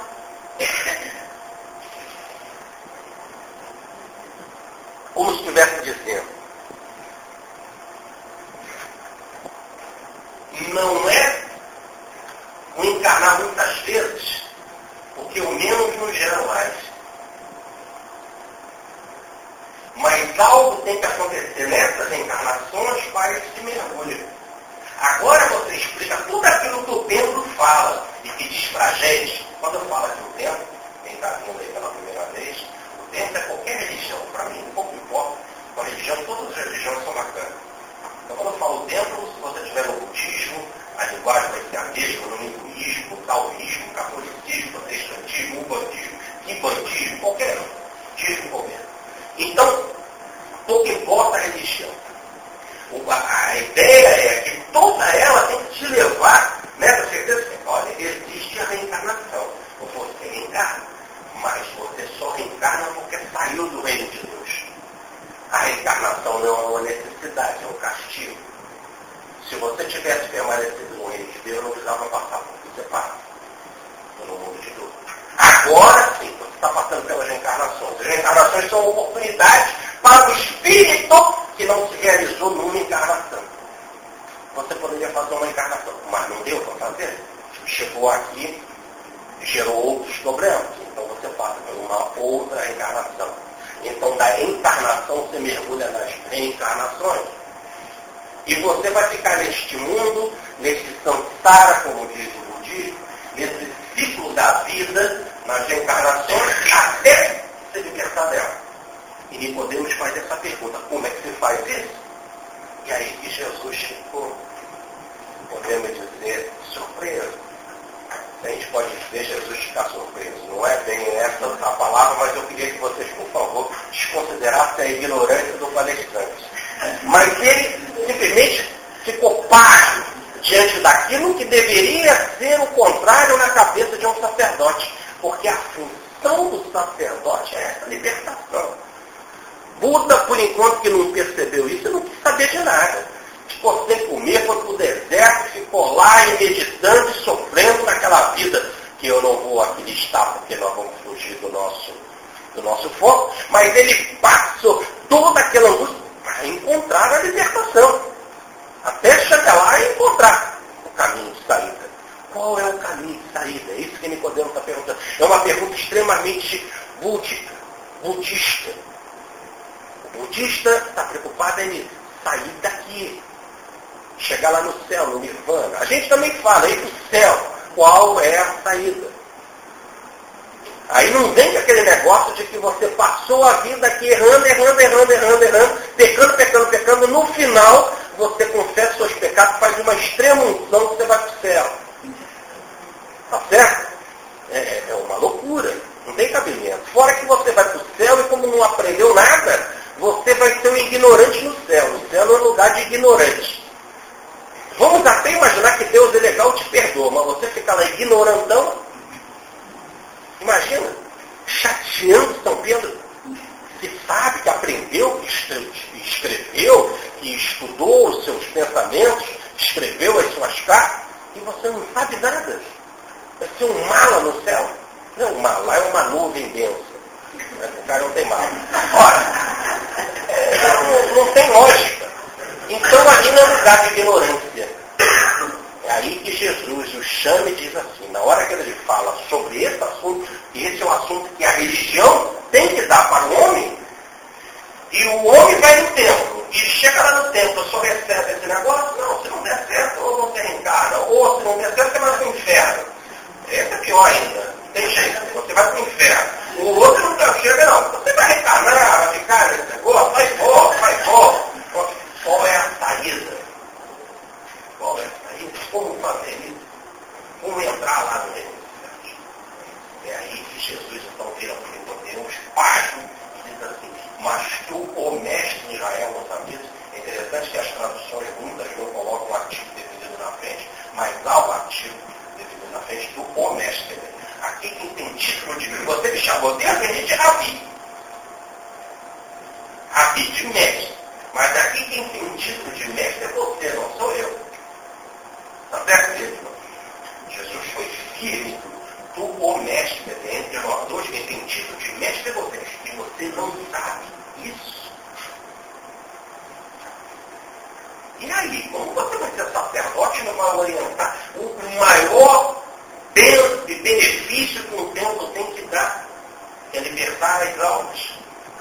S1: Como se estivesse dizendo, não é o encarnar muitas vezes, porque o menos não gera mais. Mas algo tem que acontecer nessas encarnações para esse mergulho. Agora você explica tudo aquilo que o templo fala e que diz pra gente. Quando eu falo aqui o templo, quem está vindo aí pela primeira vez, o templo é qualquer religião. Para mim, um pouco importa. Uma religião, todas as religiões são bacanas. Então, quando eu falo templo, se você tiver no budismo, a linguagem vai ser a mesma, no hinduísmo, no taoísmo, catolicismo, protestantismo, ubandismo, quimbandismo, qualquer um. Dismo qualquer. Então, pouco importa a religião. A ideia é que toda ela tem que te levar nessa certeza que, olha, existe a reencarnação. Você reencarna, mas você só reencarna porque saiu do reino de Deus. A reencarnação não é uma necessidade, é um castigo. Se você tivesse permanecido no reino de Deus, não precisava passar por que você passa no mundo de Deus. Agora sim, você está passando pelas reencarnações. As reencarnações são oportunidades para o espírito que não se realizou numa encarnação. Você poderia fazer uma encarnação, mas não deu para fazer. Chegou aqui e gerou outros problemas. Então você passa por uma outra encarnação. Então da encarnação você mergulha nas reencarnações. E você vai ficar neste mundo, nesse samsara, como diz o budismo, nesse ciclo da vida, nas reencarnações, até se libertar dela. E Nicodemos faz essa pergunta, como é que se faz isso? E aí que Jesus ficou, podemos dizer, surpreso. A gente pode ver Jesus ficar surpreso. Não é bem essa a palavra, mas eu queria que vocês, por favor, desconsiderassem a ignorância do palestrante. Mas ele simplesmente ficou pálido diante daquilo que deveria ser o contrário na cabeça de um sacerdote. Porque a função do sacerdote é essa libertação. Buda, por enquanto que não percebeu isso, não quis saber de nada. Ficou sem comer, foi para o deserto, ficou lá e meditando e sofrendo naquela vida que eu não vou aqui listar, porque nós vamos fugir do nosso, do nosso foco, mas ele passou toda aquela angústia para encontrar a libertação. Até chegar lá e encontrar o caminho de saída. Qual é o caminho de saída? É isso que Nicodemos está perguntando. É uma pergunta extremamente búdica, budista. O budista está preocupado em sair daqui, chegar lá no céu, no nirvana. A gente também fala, ir para o céu, qual é a saída? Aí não vem aquele negócio de que você passou a vida aqui errando, errando, errando, errando, errando, pecando, pecando, pecando. No final, você confessa seus pecados, faz uma extrema unção que você vai para o céu. Tá certo? É, é uma loucura. Não tem cabimento. Fora que você vai para o céu e como não aprendeu nada, você vai ser um ignorante no céu. O céu é um lugar de ignorante. Vamos até imaginar que Deus é legal e te perdoa, mas você fica lá ignorantão. Imagina, chateando São Pedro. Se sabe que aprendeu, que escreveu, que estudou os seus pensamentos, escreveu as suas cartas, e você não sabe nada. Vai ser um mala no céu. Não, um mala, é uma nuvem densa. O cara não tem mala. Ora, é, não, não tem lógica. Então ali não é lugar de ignorância. É aí que Jesus o chama e diz assim, na hora que ele fala sobre esse assunto, e esse é um assunto que a religião tem que dar para o homem, e o homem vai no templo, e chega lá no templo, só recebe esse negócio, não, se não der certo, ou você reencarna, ou se não der certo, você vai para o inferno. Esse é pior ainda, não tem jeito, você vai para o inferno. O outro não chega não, você vai reencarnar, vai ficar nesse negócio, vai fora, vai fora. Qual é a saída? Qual é a saída? Como fazer isso? Como entrar lá no reino dos céus? É aí que Jesus então vira para Nicodemus, pasmo, e diz assim, mas tu, o mestre de Israel, não sabe isso? É interessante que as traduções muitas não colocam o artigo definido na frente, mas há o artigo definido na frente do o mestre. Aqui quem tem título de mim, você me chamou de apelido de Rabi. Rabi de mestre. Mas aqui quem tem um título de mestre é você, não sou eu. Está certo isso? Jesus foi firme. Tu, o mestre, entre nós dois, quem tem título de mestre é você. E você não sabe isso. E aí, como você vai ser sacerdote e não vai orientar o maior bem e benefício que um templo tem que dar? Que é libertar as almas.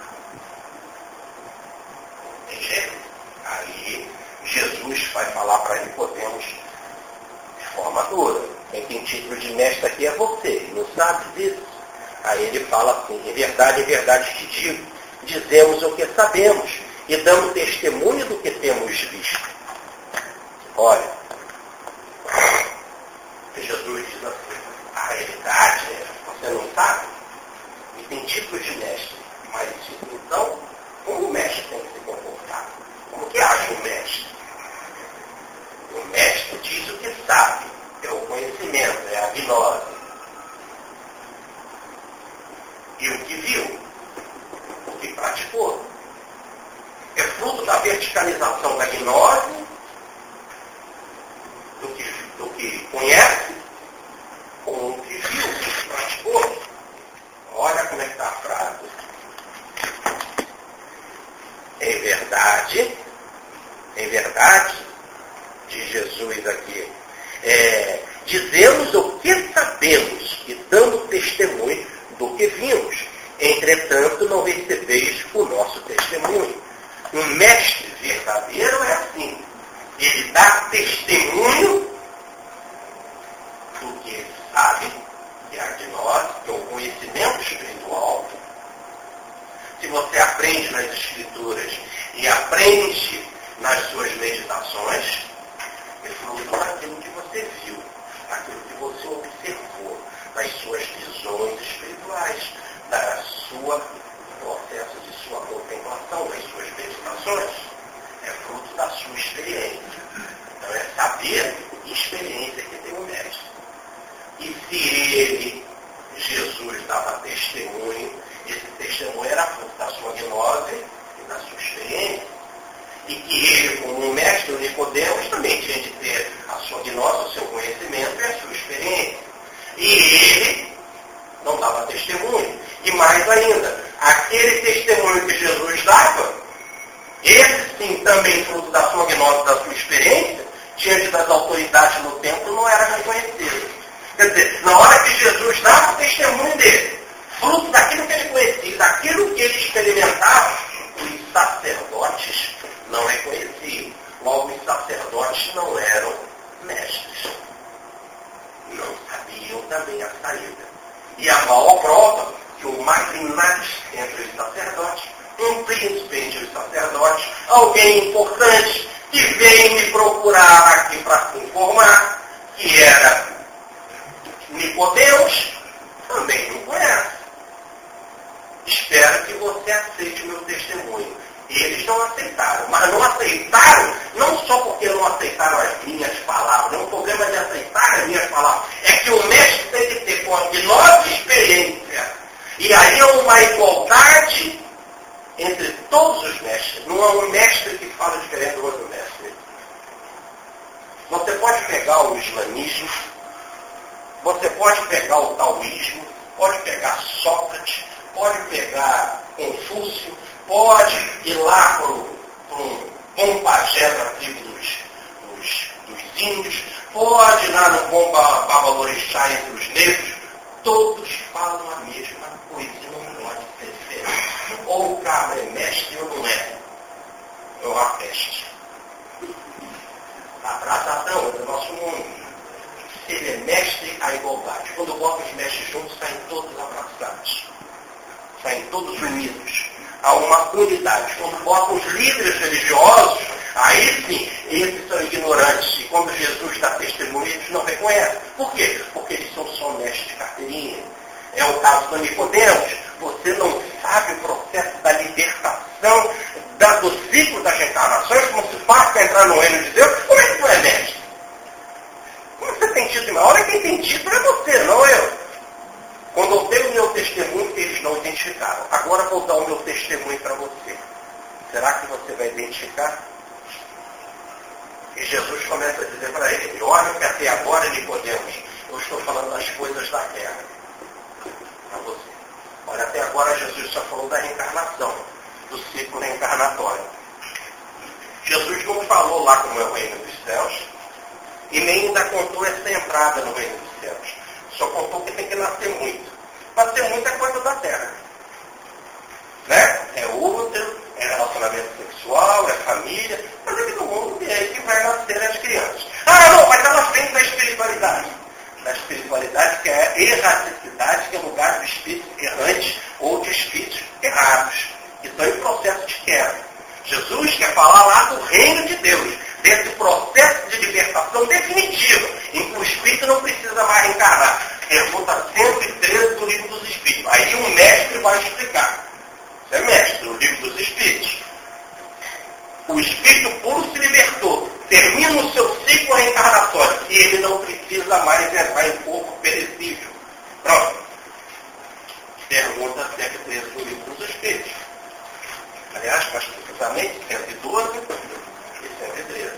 S1: Tem jeito? Aí Jesus vai falar para Nicodemos de forma dura. Quem tem título de mestre aqui é você, não sabe disso? Aí ele fala assim, em verdade, em verdade te digo, dizemos o que sabemos e damos testemunho do que temos visto. Olha, Jesus diz assim, a realidade é, você não sabe, e tem título de mestre, mas então, como o mestre tem que se comportar? Como que age o mestre? O mestre diz o que sabe, é o conhecimento, é a gnose. E o que viu, o que praticou. É fruto da verticalização da gnose, do que, do que conhece, com o que viu, o que praticou. Olha como é que está a frase. Em verdade, em verdade, diz Jesus aqui, é, dizemos o que sabemos e damos testemunho do que vimos. Entretanto, não recebeis o nosso testemunho. Um mestre verdadeiro é assim. Ele dá testemunho do que ele sabe, que é a gnose, que é o conhecimento espiritual. Se você aprende nas Escrituras e aprende nas suas meditações, é fruto daquilo que você viu, daquilo que você observou, das suas visões espirituais, da sua processo de sua contemplação, das suas meditações. É fruto da sua experiência. Então é saber e experiência que tem o mestre. E se ele, Jesus, dava testemunho, esse testemunho era fruto da sua gnose e da sua experiência. E que ele, como um mestre, o Nicodemos, também tinha de ter a sua gnose, o seu conhecimento e a sua experiência. E ele não dava testemunho. E mais ainda, aquele testemunho que Jesus dava, esse sim, também fruto da sua gnose, da sua experiência, diante das autoridades no templo, não era reconhecido. Quer dizer, na hora que Jesus dava o testemunho dele, fruto daquilo que ele conhecia, daquilo que ele experimentava, os sacerdotes não reconheciam. Logo, os sacerdotes não eram mestres. Não sabiam também a saída. E a maior prova que o magnate entre os sacerdotes, um príncipe entre os sacerdotes, alguém importante que veio me procurar aqui para se informar, que era Nicodemos, também não conhece. Espero que você aceite o meu testemunho. Eles não aceitaram, mas não aceitaram, não só porque não aceitaram as minhas palavras, não é um problema de aceitar as minhas palavras, é que o mestre tem que ter com a nossa experiência. E aí é uma igualdade entre todos os mestres. Não é um mestre que fala diferente do outro mestre. Você pode pegar o islamismo, você pode pegar o taoísmo, pode pegar Sócrates, pode pegar Confúcio, pode ir lá para um bom pajé da tribo dos, dos, dos índios, pode ir lá no bom babalorixá entre os negros, todos falam a mesma coisa, não pode ser diferente. Ou o cara é mestre ou não é. É uma peste. A tratação do nosso mundo. Se ele é mestre, a igualdade. Quando bota os mestres juntos, saem todos abraçados. Saem todos unidos. Há uma unidade. Quando botam os líderes religiosos, aí sim, esses são ignorantes. E quando Jesus dá testemunho, eles não reconhecem. Por quê? Porque eles são só mestres de carteirinha. É o caso do Nicodemos. Você não sabe o processo da libertação da, do ciclo das reencarnações, como se faz para entrar no reino de Deus. Como é que tu é mestre? Como você tem título? A hora quem tem título é você, não eu. Quando eu dei o meu testemunho, eles não identificaram. Agora vou dar o meu testemunho para você. Será que você vai identificar? E Jesus começa a dizer para ele, olha que até agora, Nicodemos, eu estou falando das coisas da terra. Para você. Olha, até agora Jesus só falou da reencarnação, do ciclo reencarnatório. Jesus não falou lá como é o reino dos céus, e nem ainda contou essa entrada no reino dos céus. Só contou que tem que nascer muito. Nascer muito é coisa da terra. Né? É útero, é relacionamento sexual, é família. Mas aqui no mundo é aí que vai nascer as crianças. Ah, não, mas elas vêm da espiritualidade. Da espiritualidade, que é a erraticidade, que é o lugar dos espíritos errantes ou de espíritos errados, que estão em processo de queda. Jesus quer falar lá do reino de Deus, desse processo de libertação definitiva, em que o espírito não precisa mais reencarnar. Pergunta cento e treze do livro dos Espíritos. Aí um mestre vai explicar. Você é mestre do livro dos Espíritos. O espírito puro se libertou, termina o seu ciclo reencarnatório e ele não precisa mais entrar em corpo perecível. Pronto. Pergunta cento e treze do livro dos Espíritos. Aliás, mais precisamente, cento e doze e cento e treze.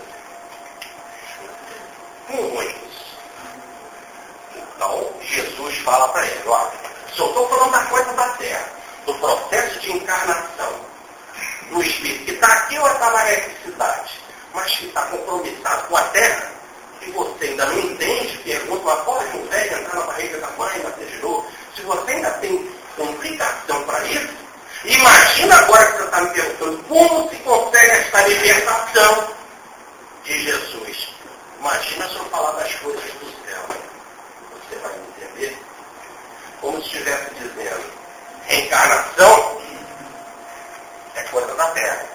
S1: Como é isso? Então, Jesus fala para ele, olha, só estou falando da coisa da terra, do processo de encarnação do espírito, que está aqui ou está na necessidade, mas que está compromissado com a terra, e você ainda não entende, pergunta, mas pode um velho entrar na barriga da mãe e nascer de novo? Se você ainda tem complicação para isso, imagina agora que você está me perguntando como se consegue essa libertação de Jesus. Imagina se eu falar das coisas do céu. Você vai entender? Como se estivesse dizendo, reencarnação é coisa da terra.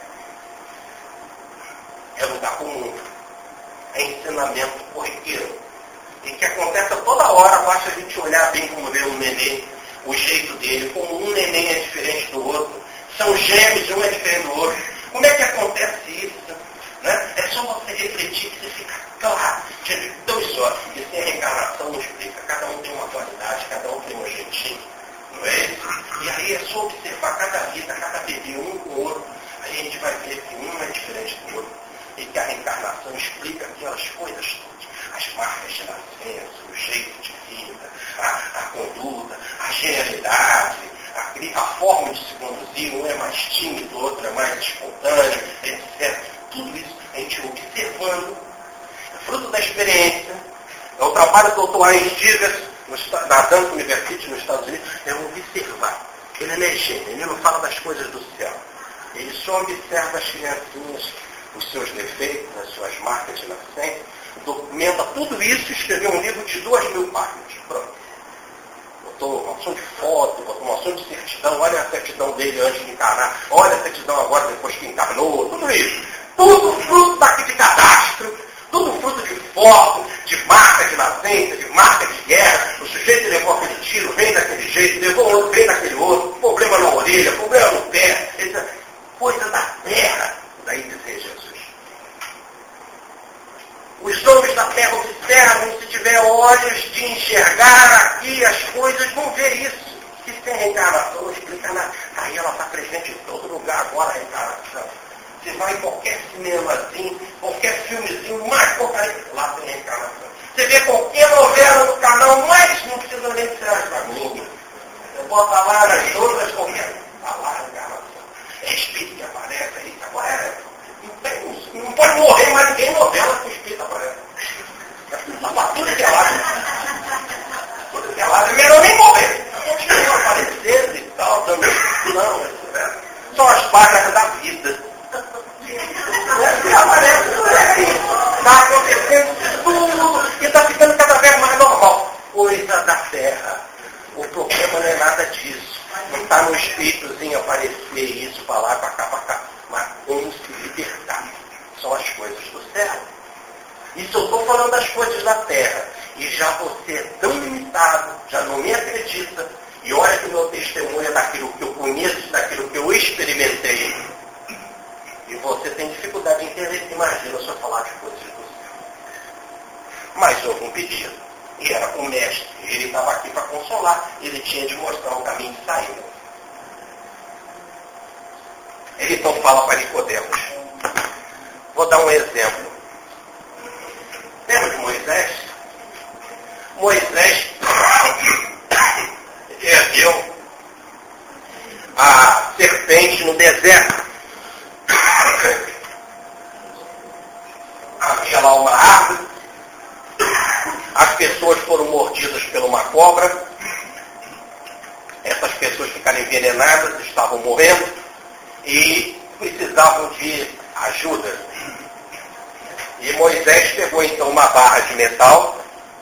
S1: É lugar comum. É ensinamento corriqueiro. E que acontece a toda hora, basta a gente olhar bem como vê um neném, o jeito dele, como um neném é diferente do outro. São gêmeos, um é diferente do outro. Como é que acontece isso? Né? É só você refletir que você fica claro. Então isso, ó, e sem a reencarnação não explica. Cada um tem uma qualidade, cada um tem um jeitinho. Não é isso? E aí é só observar cada vida, cada bebê, um com o outro. Aí a gente vai ver que um é diferente do outro. E que a reencarnação explica aquelas coisas todas. As marcas de nascença, o jeito de vida, a, a conduta, a genialidade, a, a forma de se conduzir. Um é mais tímido, o outro é mais espontâneo, etcétera. Tudo isso a gente observando, é fruto da experiência. É o trabalho do doutor Heinz Digas, na Danco University, nos Estados Unidos, é observar. Ele não é gênio, ele não fala das coisas do céu. Ele só observa as criancinhas, os seus defeitos, as suas marcas de nascença, documenta tudo isso e escreveu um livro de duas mil páginas. Pronto. Botou uma opção de foto, botou uma opção de certidão, olha a certidão dele antes de encarnar, olha a certidão agora depois que encarnou, tudo isso. Tudo fruto daqui de cadastro, tudo fruto de foto, de marca de nascença, de marca de guerra. O sujeito levou aquele tiro, vem daquele jeito, levou outro, vem daquele outro, problema na orelha, problema no pé, essa coisa da terra. Daí dizer Jesus. Os homens da terra observam, se tiver olhos de enxergar aqui as coisas, vão ver isso. Se tem reencarnação, não explica nada. Aí ela está presente em todo lugar agora, a reencarnação. Você vai em qualquer cinemazinho, qualquer filmezinho, mais porcaria, lá tem reencarnação. Você vê qualquer novela no canal, mas não precisa nem ser as da Globo. Você bota lá nas outras, qualquer. Está lá a reencarnação. É espírito que aparece aí, agora é. Não, tem, não pode morrer mais ninguém em novela que o espírito aparece. Está tudo que é lado. Tudo que é lado. É melhor nem morrer. Não aparecer e tal também. Não, é só as páginas da vida. Está acontecendo tudo e está ficando cada vez mais normal. Coisa da terra. O problema não é nada disso. Não está no espíritozinho aparecer isso, para lá, para cá, para cá. Mas como se libertar. São as coisas do céu. Isso eu estou falando das coisas da terra. E já você é tão limitado, já não me acredita. E olha que o meu testemunho é daquilo que eu conheço, daquilo que eu experimentei. E você tem dificuldade em entender. Imagina se eu falar de coisas do céu. Mas houve um pedido. E era o mestre. Ele estava aqui para consolar. Ele tinha de mostrar um caminho de saída. Ele então fala para Nicodemos. Vou dar um exemplo. Lembra de Moisés? Moisés ergueu a serpente no deserto. Havia lá uma árvore. As pessoas foram mordidas por uma cobra. Essas pessoas ficaram envenenadas, estavam morrendo e precisavam de ajuda. E Moisés pegou então uma barra de metal,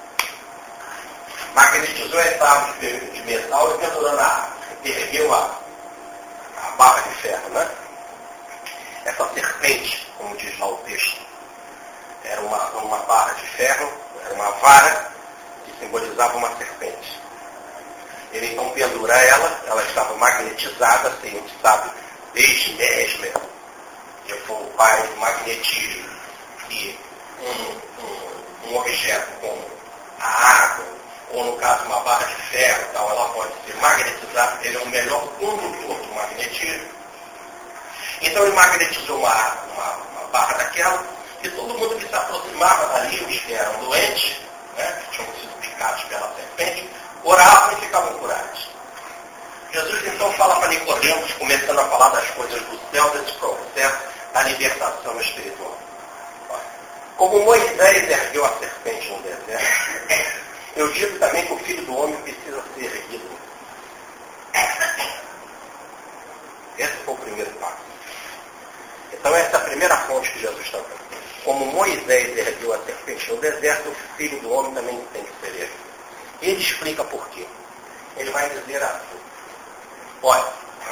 S1: magnetizou essa árvore de metal e pendurando a árvore. Ergueu a, a barra de ferro, né? Essa serpente, como diz lá o texto, era uma, uma barra de ferro, era uma vara que simbolizava uma serpente. Ele então pendura ela, ela estava magnetizada, assim, a gente sabe, desde Mesmer, que foi o pai do magnetismo, que um, um, um objeto como a água, ou no caso uma barra de ferro, tal, ela pode ser magnetizada, ele é o melhor condutor do magnetismo. Então ele magnetizou uma, uma, uma barra daquela, e todo mundo que se aproximava dali, os que eram doentes, né, que tinham sido picados pela serpente, oravam e ficavam curados. Jesus então fala para Nicodemos, começando a falar das coisas do céu, desse processo da libertação espiritual. Como Moisés ergueu a serpente no deserto, eu digo também que o Filho do Homem precisa ser erguido. Esse foi o primeiro passo. Então essa é a primeira fonte que Jesus está dando. Como Moisés ergueu a serpente no deserto, o Filho do Homem também tem que ser erguido. E ele explica por quê. Ele vai dizer assim, olha,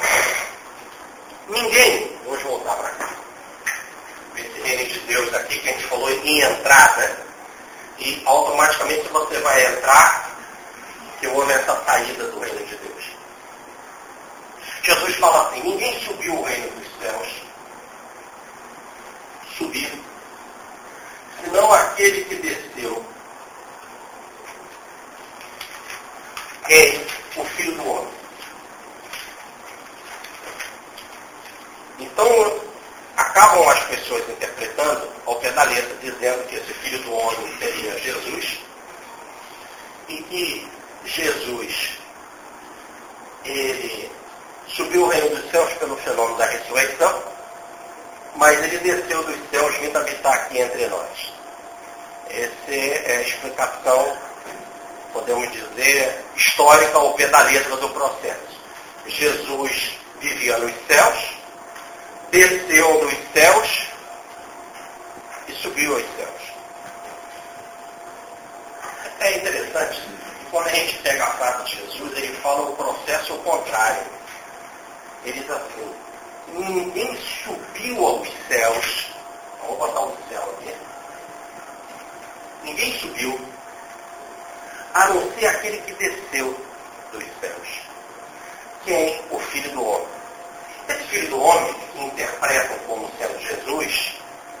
S1: ninguém, vamos voltar para cá, esse reino de Deus aqui que a gente falou em entrar, né? E automaticamente você vai entrar, que houve essa saída do reino de Deus. Jesus fala assim, ninguém subiu o reino dos céus, subiu, senão aquele que desceu, é o Filho do Homem. Então, acabam as pessoas interpretando ao pé da letra, dizendo que esse Filho do Homem seria Jesus, e que Jesus, ele subiu o reino dos céus pelo fenômeno da ressurreição, mas ele desceu dos céus vindo habitar aqui entre nós. Essa é a explicação podemos dizer, histórica ou pé da letra do processo. Jesus vivia nos céus, desceu dos céus e subiu aos céus. É interessante, quando a gente pega a frase de Jesus, ele fala o processo ao contrário. Ele diz assim, ninguém subiu aos céus. Vamos botar o céu aqui. Ninguém subiu, a não ser aquele que desceu dos céus. Quem? O Filho do Homem. Esse Filho do Homem, que interpretam como sendo Jesus,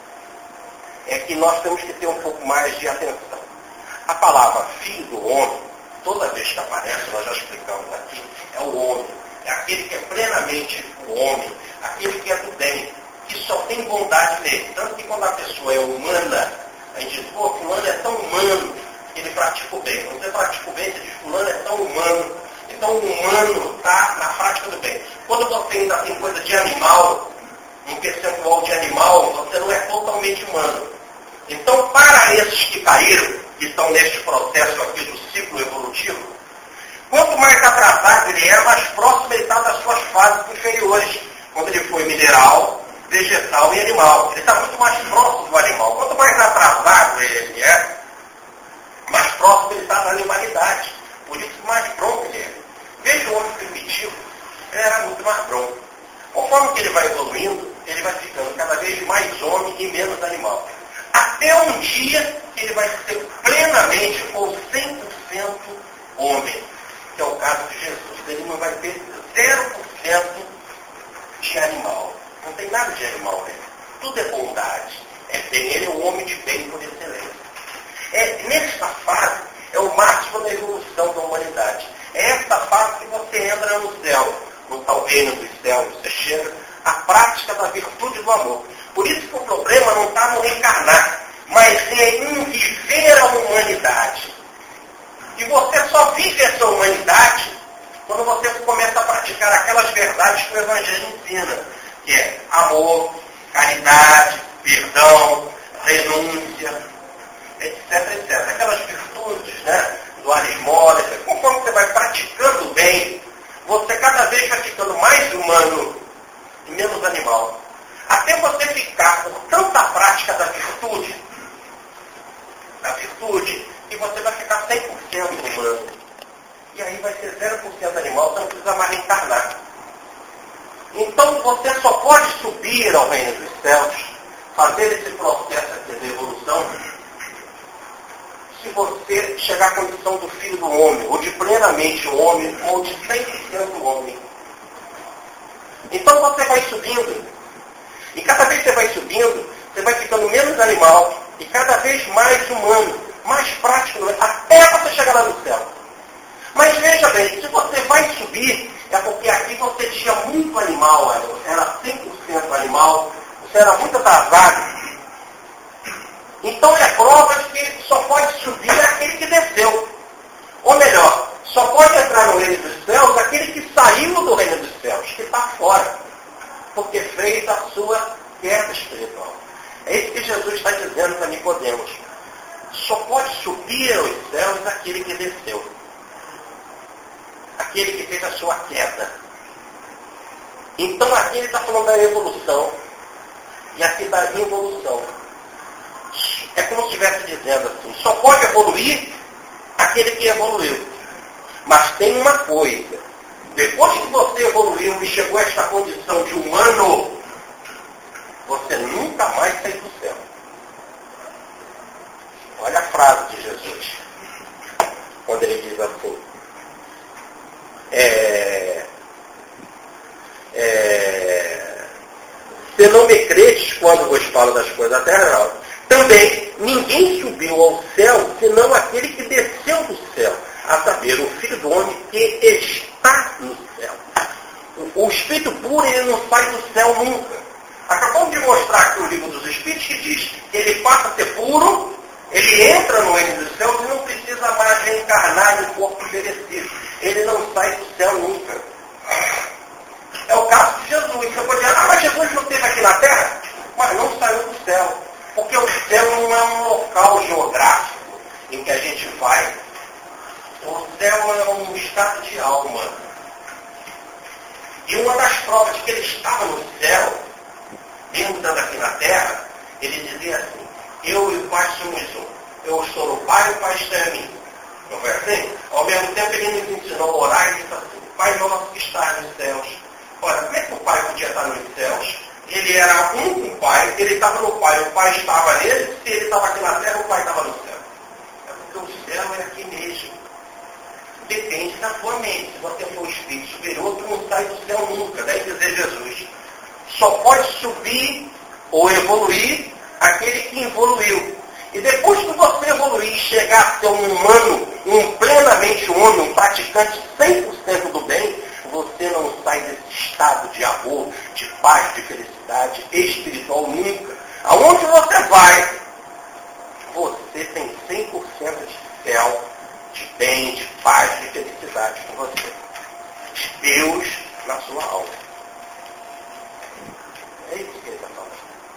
S1: é que nós temos que ter um pouco mais de atenção. A palavra Filho do Homem, toda vez que aparece, nós já explicamos aqui, é o homem. É aquele que é plenamente o homem, aquele que é do bem, que só tem bondade nele. Tanto que quando a pessoa é humana, a gente diz, pô, fulano é tão humano que ele pratica o bem. Quando você pratica o bem, você diz, fulano é tão humano. Então o humano está na prática do bem. Quando você ainda tem coisa de animal, um percentual de animal, você não é totalmente humano. Então, para esses que caíram, que estão neste processo aqui do ciclo evolutivo, quanto mais atrasado ele é, mais próximo ele está das suas fases inferiores. Quando ele foi mineral, vegetal e animal. Ele está muito mais próximo do animal. Quanto mais atrasado ele é, mais próximo ele está da animalidade. Por isso, mais bronco ele é. Veja o homem primitivo, ele era muito mais bronco. Conforme que ele vai evoluindo, ele vai ficando cada vez mais homem e menos animal. Até um dia que ele vai ser plenamente ou cem por cento homem, que é o caso de Jesus. Ele não vai ter zero por cento de animal. Não tem nada de animal nele. Tudo é bondade. É bem, ele é um homem de bem por excelência. É, nesta fase, é o máximo da evolução da humanidade. É esta fase que você entra no céu, no tal reino dos céus. Você chega à prática da virtude do amor. Por isso que o problema não está no reencarnar, mas é em viver a humanidade. E você só vive essa humanidade quando você começa a praticar aquelas verdades que o Evangelho ensina, que é amor, caridade, perdão, renúncia, etc, etcétera. Aquelas virtudes, né, do arismole. Conforme você vai praticando o bem, você cada vez vai ficando mais humano e menos animal. Até você ficar por tanta prática da virtude, da virtude, que você vai ficar cem por cento humano. E aí vai ser zero por cento animal, você não precisa mais reencarnar. Então você só pode subir ao reino dos céus, fazer esse processo aqui de evolução, se você chegar à condição do Filho do Homem, ou de plenamente homem, ou de cem por cento homem. Então você vai subindo. E cada vez que você vai subindo, você vai ficando menos animal e cada vez mais humano, mais prático, até você chegar lá no céu. Mas veja bem, se você vai subir, é porque aqui você tinha muito animal, você era cem por cento animal, você era muito atrasado. Então é prova de que só pode subir aquele que desceu. Ou melhor, só pode entrar no reino dos céus aquele que saiu do reino dos céus, que está fora. Porque fez a sua queda espiritual. É isso que Jesus está dizendo para Nicodemos. Só pode subir aos céus aquele que desceu. Aquele que fez a sua queda. Então aqui ele está falando da evolução. E aqui da involução. É como se estivesse dizendo assim, só pode evoluir aquele que evoluiu. Mas tem uma coisa. Depois que você evoluiu e chegou a esta condição de humano, você nunca mais sai do céu. Olha a frase de Jesus. Quando ele diz assim, é, é, se não me credes quando vos falo das coisas da terra, também ninguém subiu ao céu, senão aquele que desceu do céu, a saber, o Filho do Homem que está no céu. O, o Espírito puro, ele não sai do céu nunca. Acabamos de mostrar aqui o livro dos Espíritos que diz que ele passa a ser puro, ele entra no reino dos céus e não precisa mais reencarnar em corpo envelhecido. Ele não sai do céu nunca. É o caso de Jesus. Você pode dizer, ah, mas Jesus não esteve aqui na terra? Mas não saiu do céu. Porque o céu não é um local geográfico em que a gente vai céu é um estado de alma. E uma das provas de que ele estava no céu, mesmo estando aqui na terra, ele dizia assim, eu e o Pai somos um. Eu estou no Pai e o Pai está em mim. Não foi assim? Ao mesmo tempo ele nos ensinou a orar e disse assim, Pai nosso que está nos céus. Olha, como é que o Pai podia estar nos céus? Ele era um com o Pai, ele estava no Pai, o Pai estava nele, se ele estava aqui na terra, o Pai estava no céu. É porque o céu é aqui mesmo. Depende da sua mente. Se você for o Espírito superior, tu não sai do céu nunca. Daí dizer Jesus. Só pode subir ou evoluir aquele que evoluiu. E depois que você evoluir e chegar a ser um humano, um plenamente homem, um praticante cem por cento do bem, você não sai desse estado de amor, de paz, de felicidade espiritual nunca. Aonde você vai, você tem cem por cento de céu, de bem, de paz, de felicidade com você. De Deus na sua alma. É isso que ele está falando.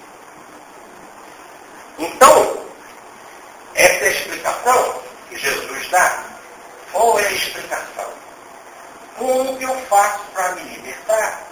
S1: Então, essa é a explicação que Jesus dá. Qual é a explicação? Como que eu faço para me libertar?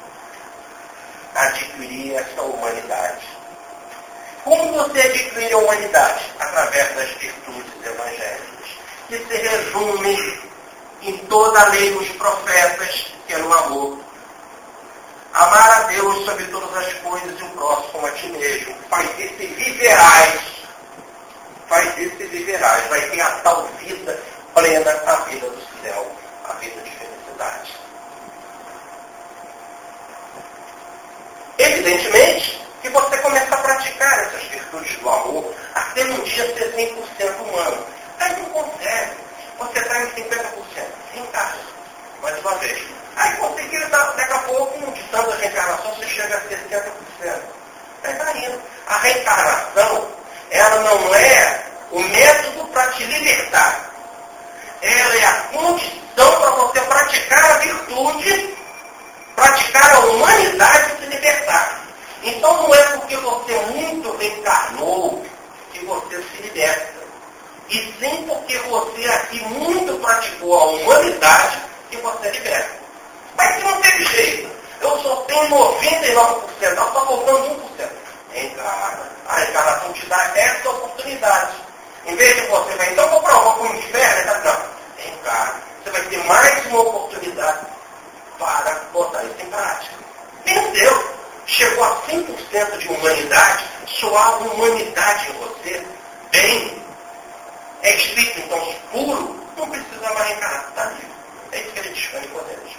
S1: Adquirir essa humanidade. Como você adquire a humanidade? Através das virtudes evangélicas, que se resume em toda a lei dos profetas, que é no amor. Amar a Deus sobre todas as coisas e o próximo como a ti mesmo. Faz isso e viverás. Faz isso e viverás. Vai ter a tal vida plena, a vida do céu, a vida de felicidade. Evidentemente que você começa a praticar essas virtudes do amor até um dia ser cem por cento humano. Aí não consegue. Você está em cinquenta por cento. Reencarna. Mais uma vez. Aí conseguir, daqui a pouco, de tanta reencarnação, você chega a sessenta por cento. Aí está indo. A reencarnação, ela não é o método para te libertar. Ela é a condição para você praticar a virtude, praticar a humanidade e se libertar. Então não é porque você muito reencarnou que você se liberta. E sim porque você aqui muito praticou a humanidade que você liberta. Mas se não teve jeito, eu só tenho noventa e nove por cento, ela está voltando um por cento. Reencarna. A reencarnação te dá essa oportunidade. Em vez de você vai, então vou provar com o inferno, não. Reencarna. Você vai ter mais uma oportunidade para botar isso em prática. Venceu. Chegou a cem por cento de humanidade, só há humanidade em você. Bem, é espírito, então, puro, não precisa mais reencarnar, está livre. É isso que ele diz para Nicodemos.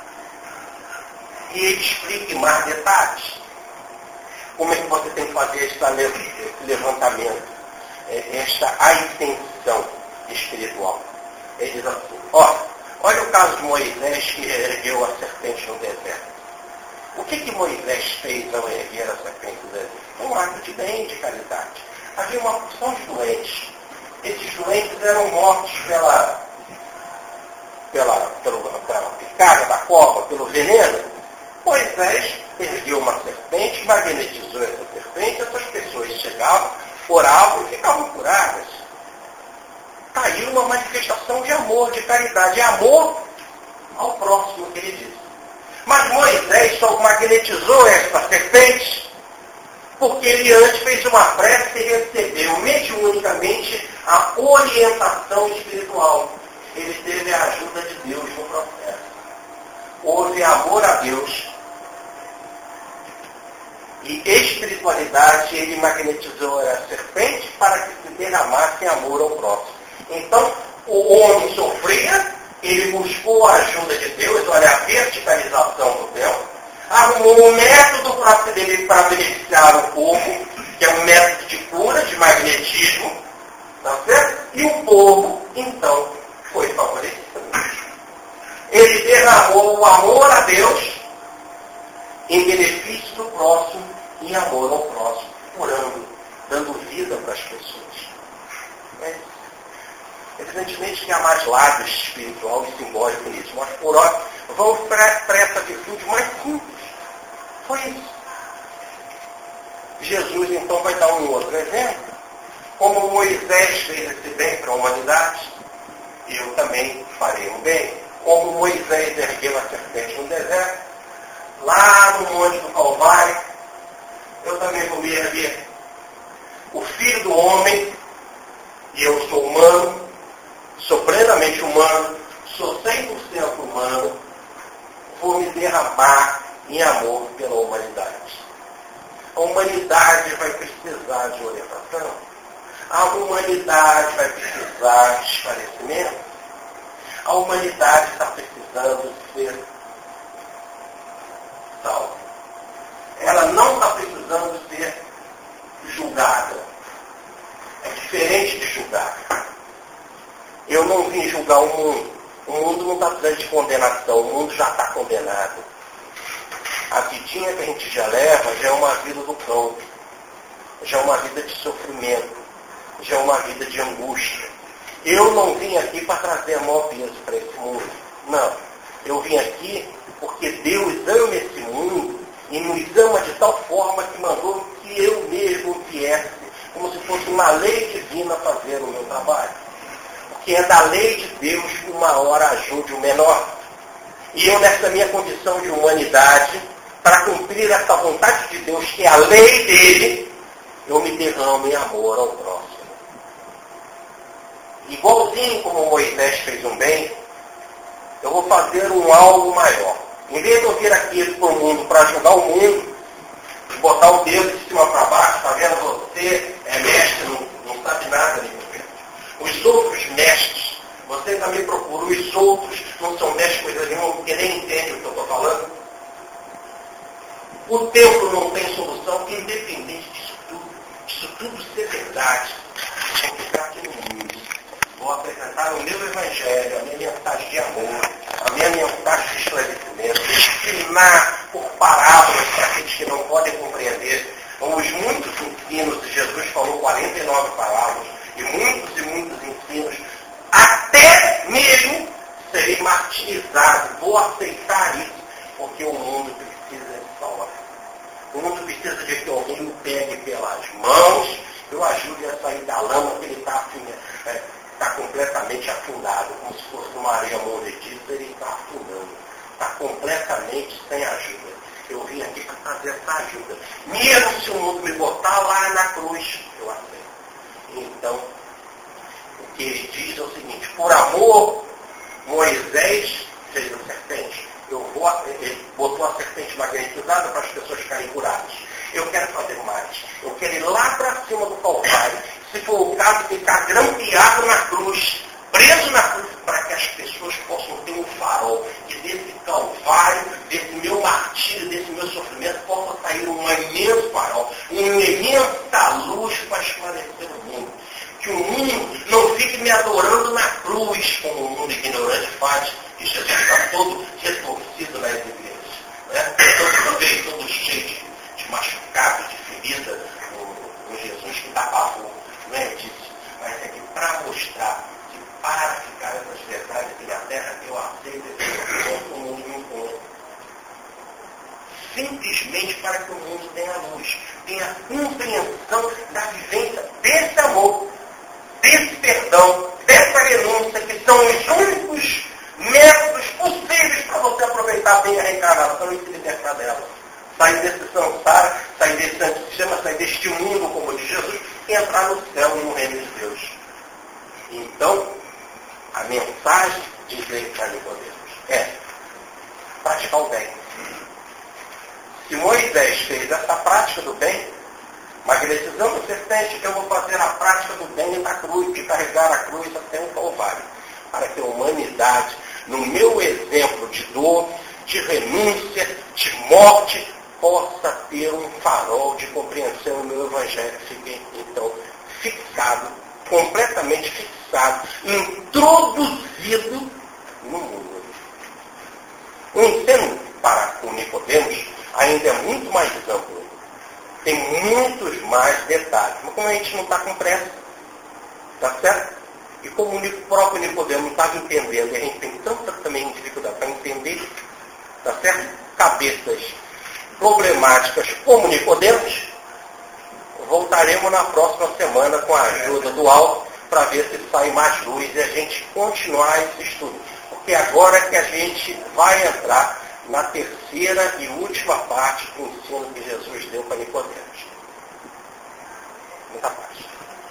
S1: E ele explica em mais detalhes como é que você tem que fazer esse levantamento, esta ascensão espiritual. Ele diz assim, ó, olha o caso de Moisés que ergueu a serpente no deserto. O que que Moisés fez ao erguer a serpente no deserto? Um ato de bem, de caridade. Havia uma porção de doentes. Esses doentes eram mortos pela, pela, pela, pela picada da cobra, pelo veneno. Moisés ergueu uma serpente, magnetizou essa serpente, essas pessoas chegavam, oravam e ficavam curadas. Está aí uma manifestação de amor, de caridade, amor ao próximo, que ele disse. Mas Moisés só magnetizou essa serpente porque ele antes fez uma prece e recebeu mediunicamente a orientação espiritual. Ele teve a ajuda de Deus no processo. Houve amor a Deus e espiritualidade, ele magnetizou a serpente para que se derramasse amor ao próximo. Então, o homem sofria, ele buscou a ajuda de Deus, olha a verticalização do céu, arrumou um método para beneficiar o povo, que é um método de cura, de magnetismo, tá certo? E o povo, então, foi favorecido. Ele derramou o amor a Deus em benefício do próximo, em amor ao próximo, curando, dando vida para as pessoas. É. Evidentemente que há mais lado espiritual e simbólico nisso, mas por hora vamos para essa virtude mais simples. Foi isso. Jesus então vai dar um outro exemplo, como Moisés fez esse bem para a humanidade. eu também farei o bem. Como Moisés ergueu a serpente no deserto, lá no Monte do Calvário, eu também vou me erguer. O Filho do Homem, e eu sou humano, sou plenamente humano, sou cem por cento humano, vou me derramar em amor pela humanidade. A humanidade vai precisar de orientação. A humanidade vai precisar de esclarecimento. A humanidade está precisando de ser salva. Ela não está precisando de ser julgada. É diferente de julgar. Eu não vim julgar o mundo. O mundo não está precisando de condenação. O mundo já está condenado. A vidinha que a gente já leva já é uma vida do cão. Já é uma vida de sofrimento. Já é uma vida de angústia. Eu não vim aqui para trazer a maior peso para esse mundo. Não. Eu vim aqui porque Deus ama esse mundo e nos ama de tal forma que mandou que eu mesmo viesse, como se fosse uma lei divina, fazer o meu trabalho. Porque é da lei de Deus que uma hora ajude o menor. E eu, nessa minha condição de humanidade, para cumprir essa vontade de Deus, que é a lei dele, eu me derramo em amor ao próximo. Igualzinho como Moisés fez um bem, eu vou fazer um algo maior. Em vez de eu vir aqui para o mundo para julgar o mundo, botar o dedo de cima para baixo, está vendo? Você é mestre, não, não sabe nada, Nicodemus. Os outros mestres, você também procura, os outros não são mestres coisa nenhuma, porque nem entendem o que eu estou falando. O tempo não tem solução, independente disso tudo. Isso tudo ser verdade. Tem que ficar aqui no mundo. Vou apresentar o meu evangelho, a minha mensagem de amor, a minha mensagem de esclarecimento, ensinar por parábolas para aqueles que não podem compreender. Os muitos ensinos, Jesus falou quarenta e nove parábolas, e muitos e muitos ensinos, até mesmo serei martirizado, vou aceitar isso, porque o mundo precisa de salvação. O mundo precisa de que alguém o pegue pelas mãos, eu ajude a sair da lama, que ele está assim, é, está completamente afundado, como se fosse uma areia movediça, ele está afundando. Está completamente sem ajuda. Eu vim aqui para trazer essa ajuda. Mesmo se o mundo me botar lá na cruz, eu aceito. Então, o que ele diz é o seguinte: por amor, Moisés fez a serpente. Eu vou, ele botou a serpente magnetizada para as pessoas ficarem curadas. Eu quero fazer mais. Eu quero ir lá para cima do Calvário. Se for o caso, ficar grampeado na cruz, preso na cruz, para que as pessoas possam ter um farol. E desse Calvário, desse meu martírio, desse meu sofrimento, possa sair um imenso farol, uma imensa luz para esclarecer o mundo. Que o mundo não fique me adorando na cruz, como o mundo ignorante faz, e Jesus está todo retorcido nas igrejas. Né? Todo bem, todo cheio de, de machucados, de ferida, o Jesus que dá pavor. Não é disso, mas é que para mostrar que para ficar essas verdades aqui na terra, eu aceito esse mundo me impõe. Simplesmente para que o mundo tenha luz, tenha compreensão da vivência desse amor, desse perdão, dessa renúncia, que são os únicos métodos possíveis para você aproveitar bem a reencarnação e se libertar dela. Sair desse samsara, sair desse antissistema, sair deste mundo como o de Jesus, e entrar no céu e no reino de Deus. Então, a mensagem de Deus para Nicodemus é praticar o bem. Se Moisés fez essa prática do bem, magnetizando a serpente, eu vou fazer a prática do bem da cruz, e carregar a cruz até o Calvário, para que a humanidade, no meu exemplo de dor, de renúncia, de morte, possa ter um farol de compreensão no meu evangelho, fique então fixado, completamente fixado, introduzido no mundo. O ensino para o Nicodemos ainda é muito mais amplo. Tem muitos mais detalhes. Mas como a gente não está com pressa, tá certo? E como o próprio Nicodemos não estava entendendo, e a gente tem tanta também dificuldade para entender, tá certo? Cabeças problemáticas como Nicodemos, voltaremos na próxima semana com a ajuda do Alto para ver se sai mais luz e a gente continuar esse estudo. Porque agora que a gente vai entrar na terceira e última parte do ensino que Jesus deu para Nicodemos. Muita paz.